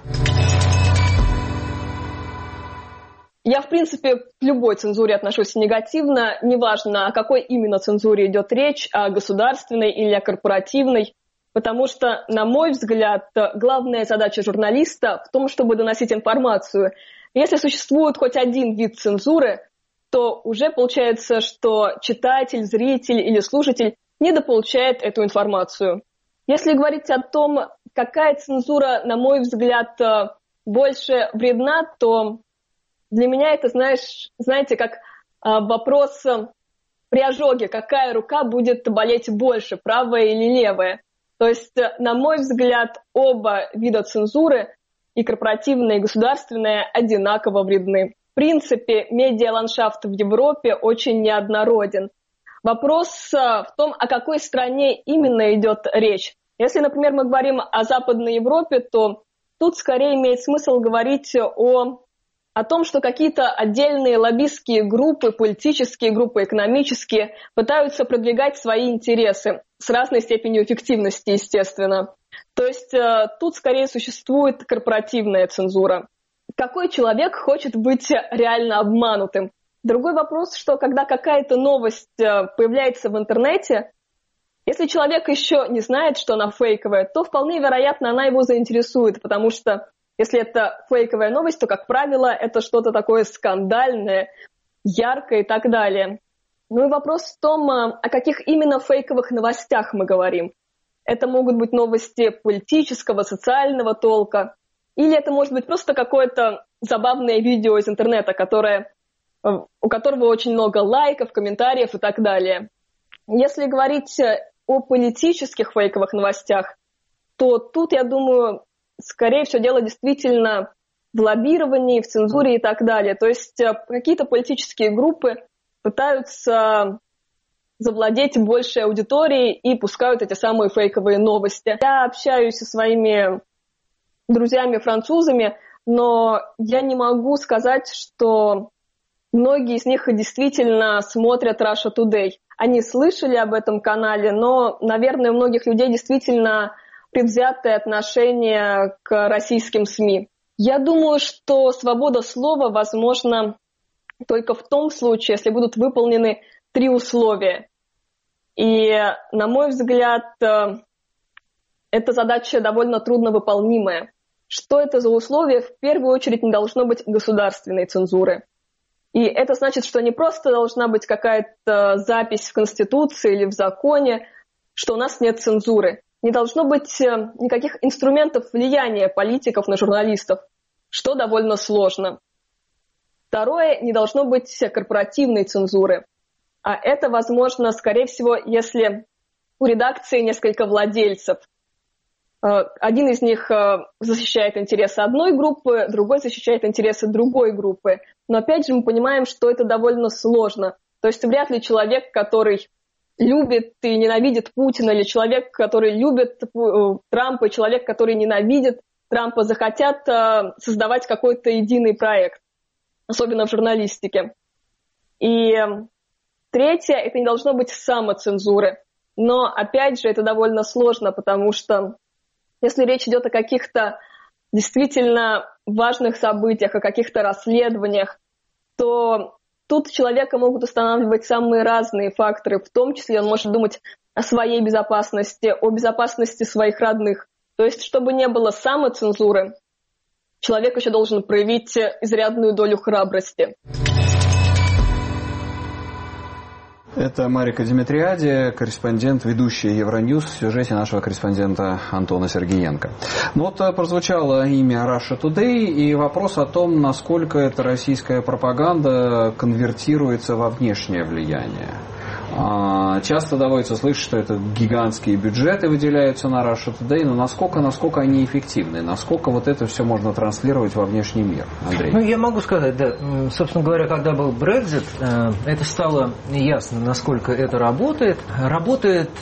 Я, в принципе, к любой цензуре отношусь негативно. Неважно, о какой именно цензуре идет речь, о государственной или о корпоративной. Потому что, на мой взгляд, главная задача журналиста в том, чтобы доносить информацию. Если существует хоть один вид цензуры, то уже получается, что читатель, зритель или слушатель недополучает эту информацию. Если говорить о том, какая цензура, на мой взгляд, больше вредна, то для меня это, знаешь, знаете, как вопрос при ожоге, какая рука будет болеть больше, правая или левая. То есть, на мой взгляд, оба вида цензуры, и корпоративная, и государственная, одинаково вредны. В принципе, медиаландшафт в Европе очень неоднороден. Вопрос в том, о какой стране именно идет речь. Если, например, мы говорим о Западной Европе, то тут скорее имеет смысл говорить о, о том, что какие-то отдельные лоббистские группы, политические группы, экономические, пытаются продвигать свои интересы с разной степенью эффективности, естественно. То есть э, тут скорее существует корпоративная цензура. Какой человек хочет быть реально обманутым? Другой вопрос, что когда какая-то новость появляется в интернете, если человек еще не знает, что она фейковая, то вполне вероятно, она его заинтересует, потому что если это фейковая новость, то, как правило, это что-то такое скандальное, яркое и так далее. Ну и вопрос в том, о каких именно фейковых новостях мы говорим. Это могут быть новости политического, социального толка, или это может быть просто какое-то забавное видео из интернета, которое, у которого очень много лайков, комментариев и так далее. Если говорить о политических фейковых новостях, то тут, я думаю, скорее всего, дело действительно в лоббировании, в цензуре и так далее. То есть какие-то политические группы пытаются завладеть большей аудиторией и пускают эти самые фейковые новости. Я общаюсь со своими друзьями-французами, но я не могу сказать, что многие из них действительно смотрят Russia Today. Они слышали об этом канале, но, наверное, у многих людей действительно предвзятое отношение к российским СМИ. Я думаю, что свобода слова возможна только в том случае, если будут выполнены три условия. И, на мой взгляд, эта задача довольно трудновыполнимая. Что это за условия? В первую очередь не должно быть государственной цензуры. И это значит, что не просто должна быть какая-то запись в Конституции или в законе, что у нас нет цензуры. Не должно быть никаких инструментов влияния политиков на журналистов, что довольно сложно. Второе, не должно быть корпоративной цензуры. А это возможно, скорее всего, если у редакции несколько владельцев. Один из них защищает интересы одной группы, другой защищает интересы другой группы. Но опять же мы понимаем, что это довольно сложно. То есть вряд ли человек, который любит и ненавидит Путина, или человек, который любит Трампа, и человек, который ненавидит Трампа, захотят создавать какой-то единый проект, особенно в журналистике. И третье, это не должно быть самоцензуры. Но, опять же, это довольно сложно, потому что если речь идет о каких-то действительно важных событиях, о каких-то расследованиях, то тут человека могут устанавливать самые разные факторы, в том числе он может думать о своей безопасности, о безопасности своих родных. То есть, чтобы не было самоцензуры, человек еще должен проявить изрядную долю храбрости. Это Марика Димитриади, корреспондент, ведущий Евроньюз, в сюжете нашего корреспондента Антона Сергеенко. Ну вот прозвучало имя Russia Today и вопрос о том, насколько эта российская пропаганда конвертируется во внешнее влияние. Часто доводится слышать, что это гигантские бюджеты выделяются на Russia Today, но насколько, насколько они эффективны, насколько вот это все можно транслировать во внешний мир, Андрей? Ну, я могу сказать, да, собственно говоря, когда был Brexit, это стало ясно, насколько это работает. Работает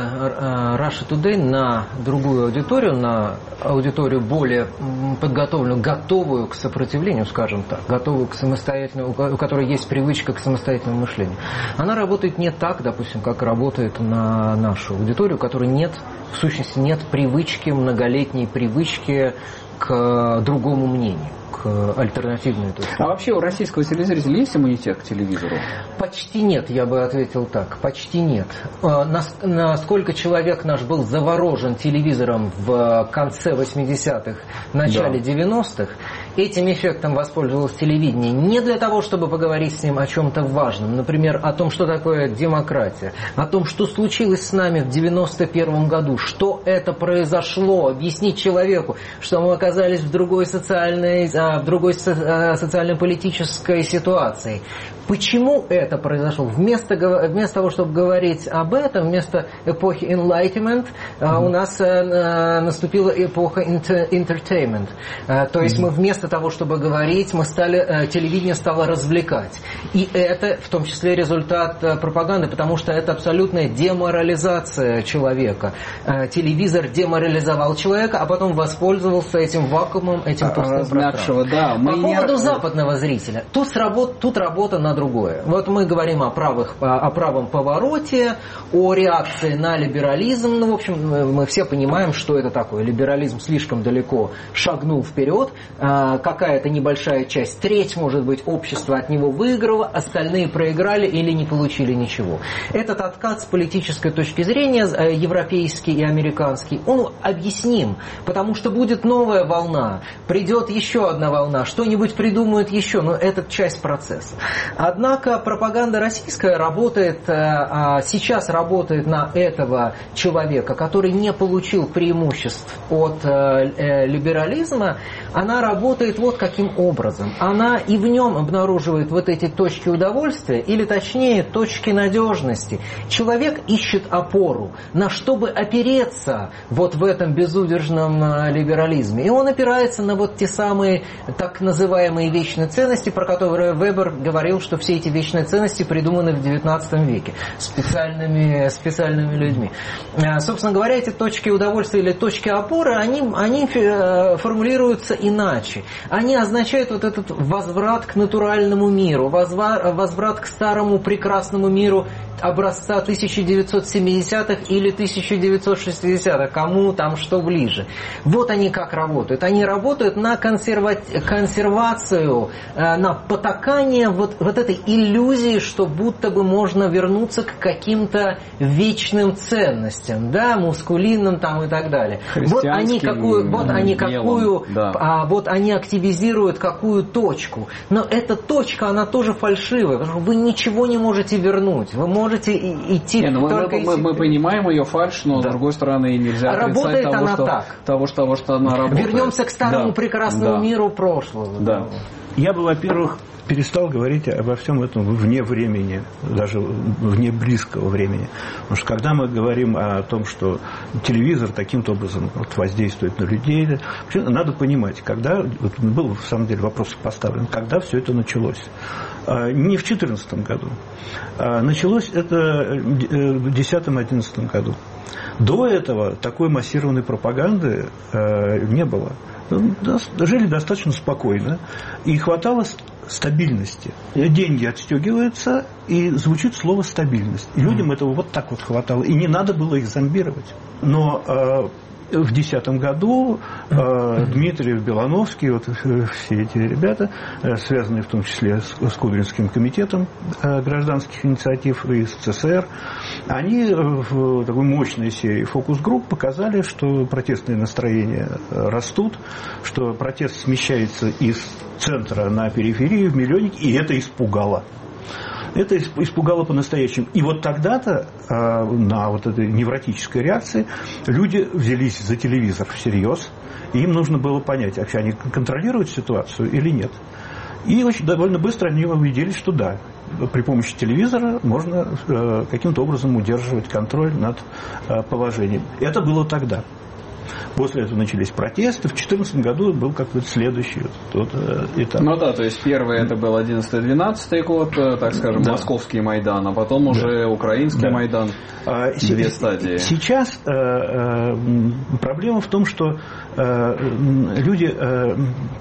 Russia Today на другую аудиторию, на аудиторию более подготовленную, готовую к сопротивлению, скажем так, готовую к самостоятельному, у которой есть привычка к самостоятельному мышлению. Она работает не так, допустим, как работает на нашу аудиторию, у которой нет, в сущности, нет привычки, многолетней привычки к другому мнению, к альтернативной точке. А вообще у российского телезрителя есть иммунитет к телевизору? Почти нет, я бы ответил так. Почти нет. Насколько человек наш был заворожен телевизором в конце восьмидесятых, начале да. девяностых, этим эффектом воспользовалось телевидение не для того, чтобы поговорить с ним о чем-то важном, например, о том, что такое демократия, о том, что случилось с нами в девяносто первом году, что это произошло, объяснить человеку, что мы оказались в другой социальной, в другой социально-политической ситуации. Почему это произошло? Вместо, вместо того, чтобы говорить об этом, вместо эпохи Enlightenment, mm-hmm. у нас наступила эпоха entertainment. То есть mm-hmm. мы вместо того, чтобы говорить, мы стали, телевидение стало развлекать. И это в том числе результат пропаганды, потому что это абсолютная деморализация человека. Телевизор деморализовал человека, а потом воспользовался этим вакуумом, этим пустым пространством. Да, По поводу не... западного зрителя. Тут, работ, тут работа на другое. Вот мы говорим о, правых, о правом повороте, о реакции на либерализм. Ну, в общем, мы все понимаем, что это такое. Либерализм слишком далеко шагнул вперед. какая-то небольшая часть, треть, может быть, общества от него выиграла, остальные проиграли или не получили ничего. Этот откат с политической точки зрения, европейский и американский, он объясним, потому что будет новая волна, придет еще одна волна, что-нибудь придумают еще, но это часть процесса. Однако пропаганда российская работает, сейчас работает на этого человека, который не получил преимуществ от либерализма, она работает вот каким образом. Она и в нем обнаруживает вот эти точки удовольствия, или точнее точки надежности. Человек ищет опору, на что бы опереться вот в этом безудержном либерализме. И он опирается на вот те самые так называемые вечные ценности, про которые Вебер говорил, что все эти вечные ценности придуманы в девятнадцатом веке специальными, специальными людьми. Собственно говоря, эти точки удовольствия или точки опоры, они, они формулируются иначе. Они означают вот этот возврат к натуральному миру, возврат, возврат к старому прекрасному миру образца тысяча девятьсот семидесятых или тысяча девятьсот шестидесятых, кому там что ближе. Вот они как работают. Они работают на консерва... консервацию, на потакание вот, вот этой иллюзии, что будто бы можно вернуться к каким-то вечным ценностям, да, мускулинным там и так далее. Вот они какую, вот они какую, да. а, вот они активизируют какую точку. Но эта точка, она тоже фальшивая, потому что вы ничего не можете вернуть. Вы можете идти не, ну только... Мы, мы, мы понимаем ее фальшь, но да. с другой стороны нельзя работает отрицать того, она что, так. Того, что, того, что она работает. Вернемся к старому да. прекрасному да. миру прошлого. Да. Я бы, во-первых, перестал говорить обо всем этом вне времени, даже вне близкого времени. Потому что когда мы говорим о том, что телевизор таким-то образом вот, воздействует на людей, надо понимать, когда, вот, был в самом деле вопрос поставлен, когда все это началось. Не в две тысячи четырнадцатом году. Началось это в две тысячи десятом-одиннадцатом году. До этого такой массированной пропаганды не было. Жили достаточно спокойно и хватало стабильности. Деньги отстегиваются, и звучит слово «стабильность». И людям этого вот так вот хватало. И не надо было их зомбировать. Но в две тысячи десятом году э, Дмитриев, Белановский, вот все эти ребята, э, связанные в том числе с, с Кудринским комитетом э, гражданских инициатив и с ЦСР, они в такой мощной серии фокус-групп показали, что протестные настроения растут, что протест смещается из центра на периферию, в миллионник, и это испугало. Это испугало по-настоящему. И вот тогда-то э, на вот этой невротической реакции люди взялись за телевизор всерьез, и им нужно было понять, вообще они контролируют ситуацию или нет. И очень довольно быстро они убедились, что да, при помощи телевизора можно э, каким-то образом удерживать контроль над э, положением. Это было тогда. После этого начались протесты. В две тысячи четырнадцатом году был какой-то следующий вот, вот, этап. Ну да, то есть первый это был одиннадцатый-двенадцатый год, так скажем, да. Московский Майдан, а потом уже да. украинский да. Майдан. А, Две с- стадии. Сейчас э, э, проблема в том, что э, люди... Э,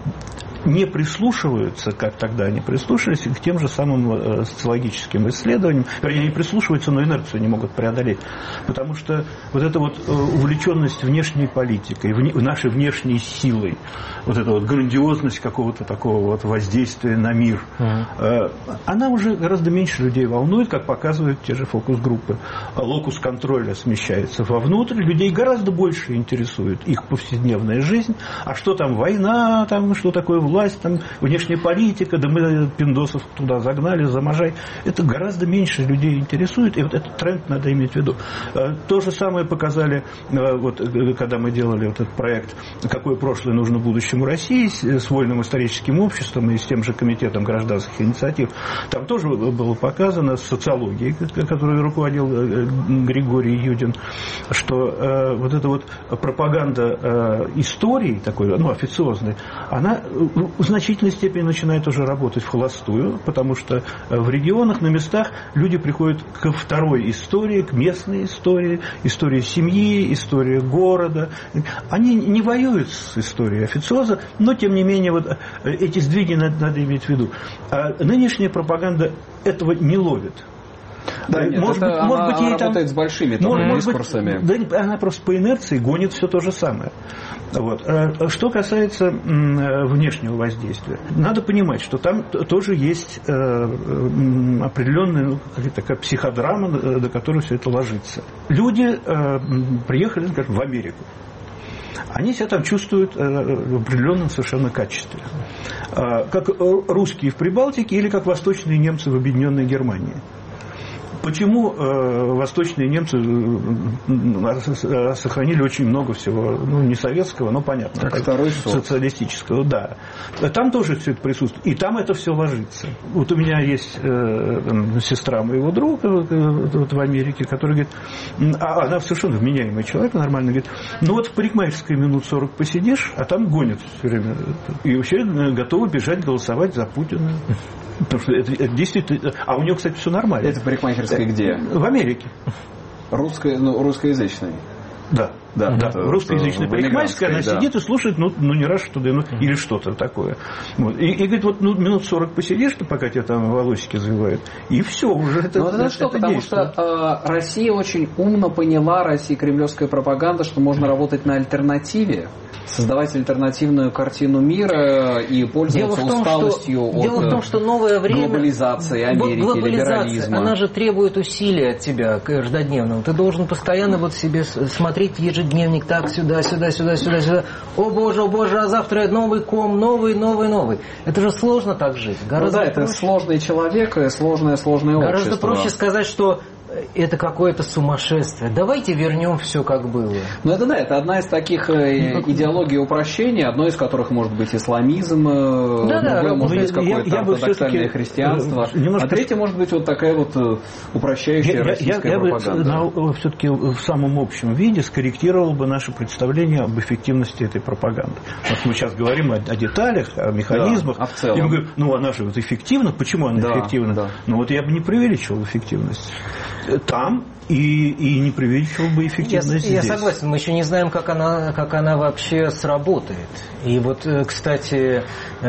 не прислушиваются, как тогда они прислушивались, к тем же самым социологическим исследованиям. Вернее, не прислушиваются, но инерцию не могут преодолеть. Потому что вот эта вот увлеченность внешней политикой, нашей внешней силой, вот эта вот грандиозность какого-то такого вот воздействия на мир, uh-huh. она уже гораздо меньше людей волнует, как показывают те же фокус-группы. Локус контроля смещается вовнутрь, людей гораздо больше интересует их повседневная жизнь, а что там война, там что такое власть, там внешняя политика, да мы пиндосов туда загнали, заможай. Это гораздо меньше людей интересует, и вот этот тренд надо иметь в виду. То же самое показали, вот, когда мы делали вот этот проект «Какое прошлое нужно будущему России» с Вольным историческим обществом и с тем же комитетом гражданских инициатив. Там тоже было показано с социологией, которой руководил Григорий Юдин, что вот эта вот пропаганда истории такой, ну, официозной, она в значительной степени начинает уже работать в холостую, потому что в регионах, на местах люди приходят ко второй истории, к местной истории, истории семьи, истории города. Они не воюют с историей официоза, но, тем не менее, вот эти сдвиги надо, надо иметь в виду. А нынешняя пропаганда этого не ловит. Да, нет, может это быть, она, может быть, она ей работает там, с большими может, дискурсами. Быть, да, она просто по инерции гонит все то же самое. Вот. Что касается внешнего воздействия, надо понимать, что там тоже есть определенная, ну, такая психодрама, до которой все это ложится. Люди приехали, скажем, в Америку. Они себя там чувствуют в определенном совершенно качестве. Как русские в Прибалтике или как восточные немцы в Объединенной Германии. Почему э, восточные немцы э, сохранили очень много всего, ну, не советского, но понятно, как второй социалистического, да. Там тоже все это присутствует, и там это все ложится. Вот у меня есть э, сестра моего друга вот в Америке, которая говорит, а она совершенно вменяемый человек, нормально, говорит, ну вот в парикмахерской минут сорок посидишь, а там гонят все время. И вообще готовы бежать голосовать за Путина. Потому что это, это действительно... А у него, кстати, все нормально. Это парикмахерская где? В Америке. Русская, ну, русскоязычная. Да. Да, да. Это, русскоязычная парикмахерская, она да. сидит и слушает, ну, ну не раз что-то, ну, или что-то такое. Вот. И, и говорит, вот ну, минут сорок посидишь, пока тебе там волосики завивают, и все, уже это, ну, вот это, это что, это потому действует. Что э, Россия очень умно поняла, Россия, кремлевская пропаганда, что можно работать на альтернативе, создавать альтернативную картину мира и пользоваться дело том, усталостью что, от дело в том, что новое время, глобализации Америки, глобализация, либерализма. Она же требует усилий от тебя каждодневного. Ты должен постоянно вот себе смотреть ежедневник, так, сюда, сюда, сюда, сюда, сюда. О боже, о боже, а завтра новый ком, новый, новый, новый. Это же сложно так жить. Гораздо ну да, проще. Это сложный человек и сложное, сложное общество. Гораздо проще сказать, что это какое-то сумасшествие. Давайте вернем все как было. Ну это да, это одна из таких идеологий упрощения, одной из которых может быть исламизм, да, да, другой может быть какое-то я, я ортодоксальное христианство, немножко... а третье может быть вот такая вот упрощающая я, российская я, я, пропаганда. Я бы все-таки в самом общем виде скорректировал бы наше представление об эффективности этой пропаганды. Вот мы сейчас говорим о, о деталях, о механизмах. Да, а в целом? И мы говорим, ну она же вот эффективна, почему она да, эффективна? Да. Ну вот я бы не преувеличивал эффективность там и, и не преувеличивал бы эффективность я, здесь. Я согласен, мы еще не знаем, как она, как она вообще сработает. И вот, кстати,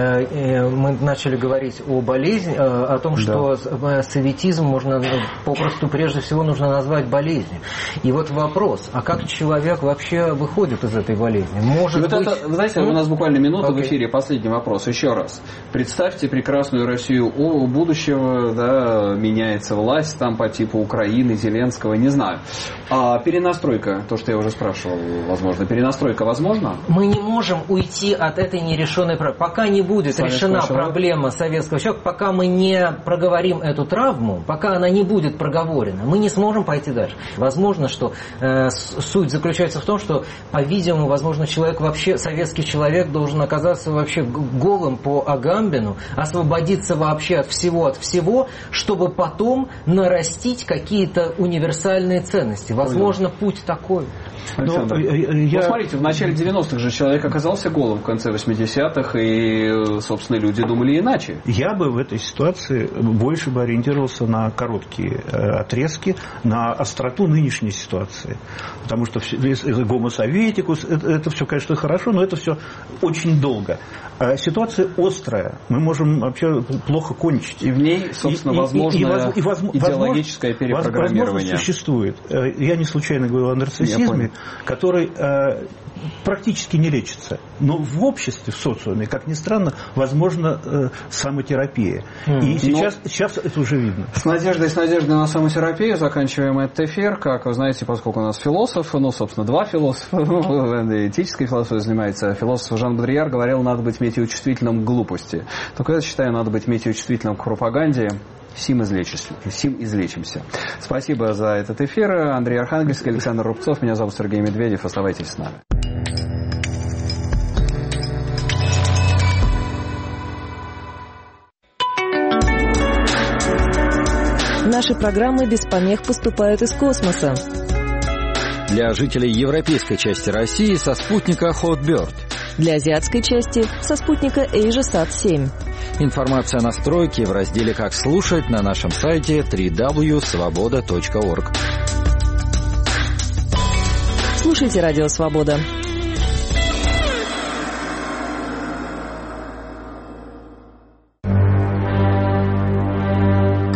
мы начали говорить о болезни, о том, что да. советизм можно попросту прежде всего нужно назвать болезнью. И вот вопрос, а как человек вообще выходит из этой болезни? Может вот быть... это, вы знаете, у нас буквально минута okay. в эфире, последний вопрос. Еще раз. Представьте прекрасную Россию о будущего, да, меняется власть там по типу Украины, Зеленского, не знаю. А перенастройка, то, что я уже спрашивал, возможно, перенастройка возможна? Мы не можем уйти от этой нерешенной проблемы. Пока не будет Советского решена человека. Проблема советского человека, пока мы не проговорим эту травму, пока она не будет проговорена, мы не сможем пойти дальше. Возможно, что э, суть заключается в том, что, по-видимому, возможно, человек вообще, советский человек должен оказаться вообще голым по Агамбину, освободиться вообще от всего, от всего, чтобы потом нарастить какие-то универсальные ценности. Возможно, путь такой. Александр, ну, я... ну, смотрите, в начале девяностых же человек оказался голым в конце восьмидесятых, и, собственно, люди думали иначе. Я бы в этой ситуации больше бы ориентировался на короткие отрезки, на остроту нынешней ситуации. Потому что гомо советикус, это, это все, конечно, хорошо, но это все очень долго. А ситуация острая, мы можем вообще плохо кончить. И в ней, собственно, возможно идеологическое перепрограммирование. Возможно, существует. Я не случайно говорил о нарциссизме, который э, практически не лечится. Но в обществе, в социуме, как ни странно, возможно э, самотерапия. Mm. И сейчас, Но... сейчас это уже видно. С надеждой, с надеждой на самотерапию заканчиваем этот эфир. Как вы знаете, поскольку у нас философ, ну, собственно, два философа, этической философией занимается, философ Жан Бодрияр говорил, надо быть метеочувствительным к глупости. Только я считаю, надо быть метеочувствительным к пропаганде. Сим излечимся. Сим излечимся. Спасибо за этот эфир. Андрей Архангельский, Александр Рубцов. Меня зовут Сергей Медведев. Оставайтесь с нами. Наши программы без помех поступают из космоса. Для жителей европейской части России со спутника Hotbird. Для азиатской части со спутника AsiaSat семь. Информация о настройке в разделе «Как слушать» на нашем сайте дабл ю дабл ю дабл ю точка свобода точка орг. Слушайте Радио Свобода.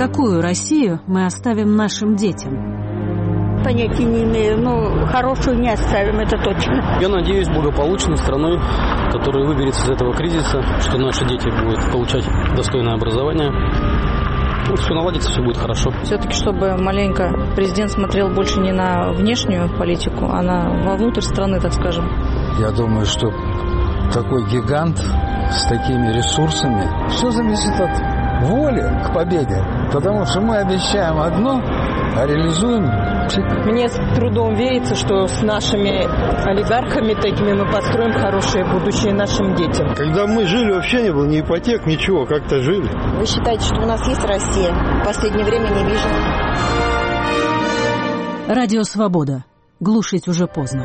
Какую Россию мы оставим нашим детям? Понятия не имею, но хорошую не оставим, это точно. Я надеюсь благополучной страной, которая выберется из этого кризиса, что наши дети будут получать достойное образование. Ну, все наладится, все будет хорошо. Все-таки, чтобы маленько президент смотрел больше не на внешнюю политику, а на вовнутрь страны, так скажем. Я думаю, что такой гигант с такими ресурсами, все зависит от воли к победе, потому что мы обещаем одно, а реализуем. Мне с трудом верится, что с нашими олигархами такими мы построим хорошее будущее нашим детям. Когда мы жили, вообще не было ни ипотек, ничего, как-то жили. Вы считаете, что у нас есть Россия? В последнее время не вижу. Радио «Свобода». Глушить уже поздно.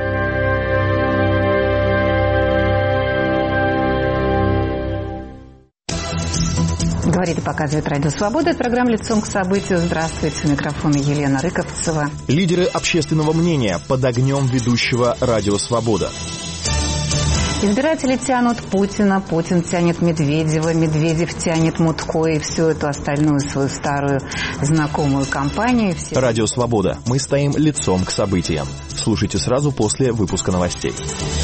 Говорит и показывает Радио Свобода. Это программа «Лицом к событию». Здравствуйте. У микрофона Елена Рыковцева. Лидеры общественного мнения под огнем ведущего Радио Свобода. Избиратели тянут Путина, Путин тянет Медведева, Медведев тянет Мутко и всю эту остальную свою старую знакомую компанию. Все... Радио Свобода. Мы стоим лицом к событиям. Слушайте сразу после выпуска новостей.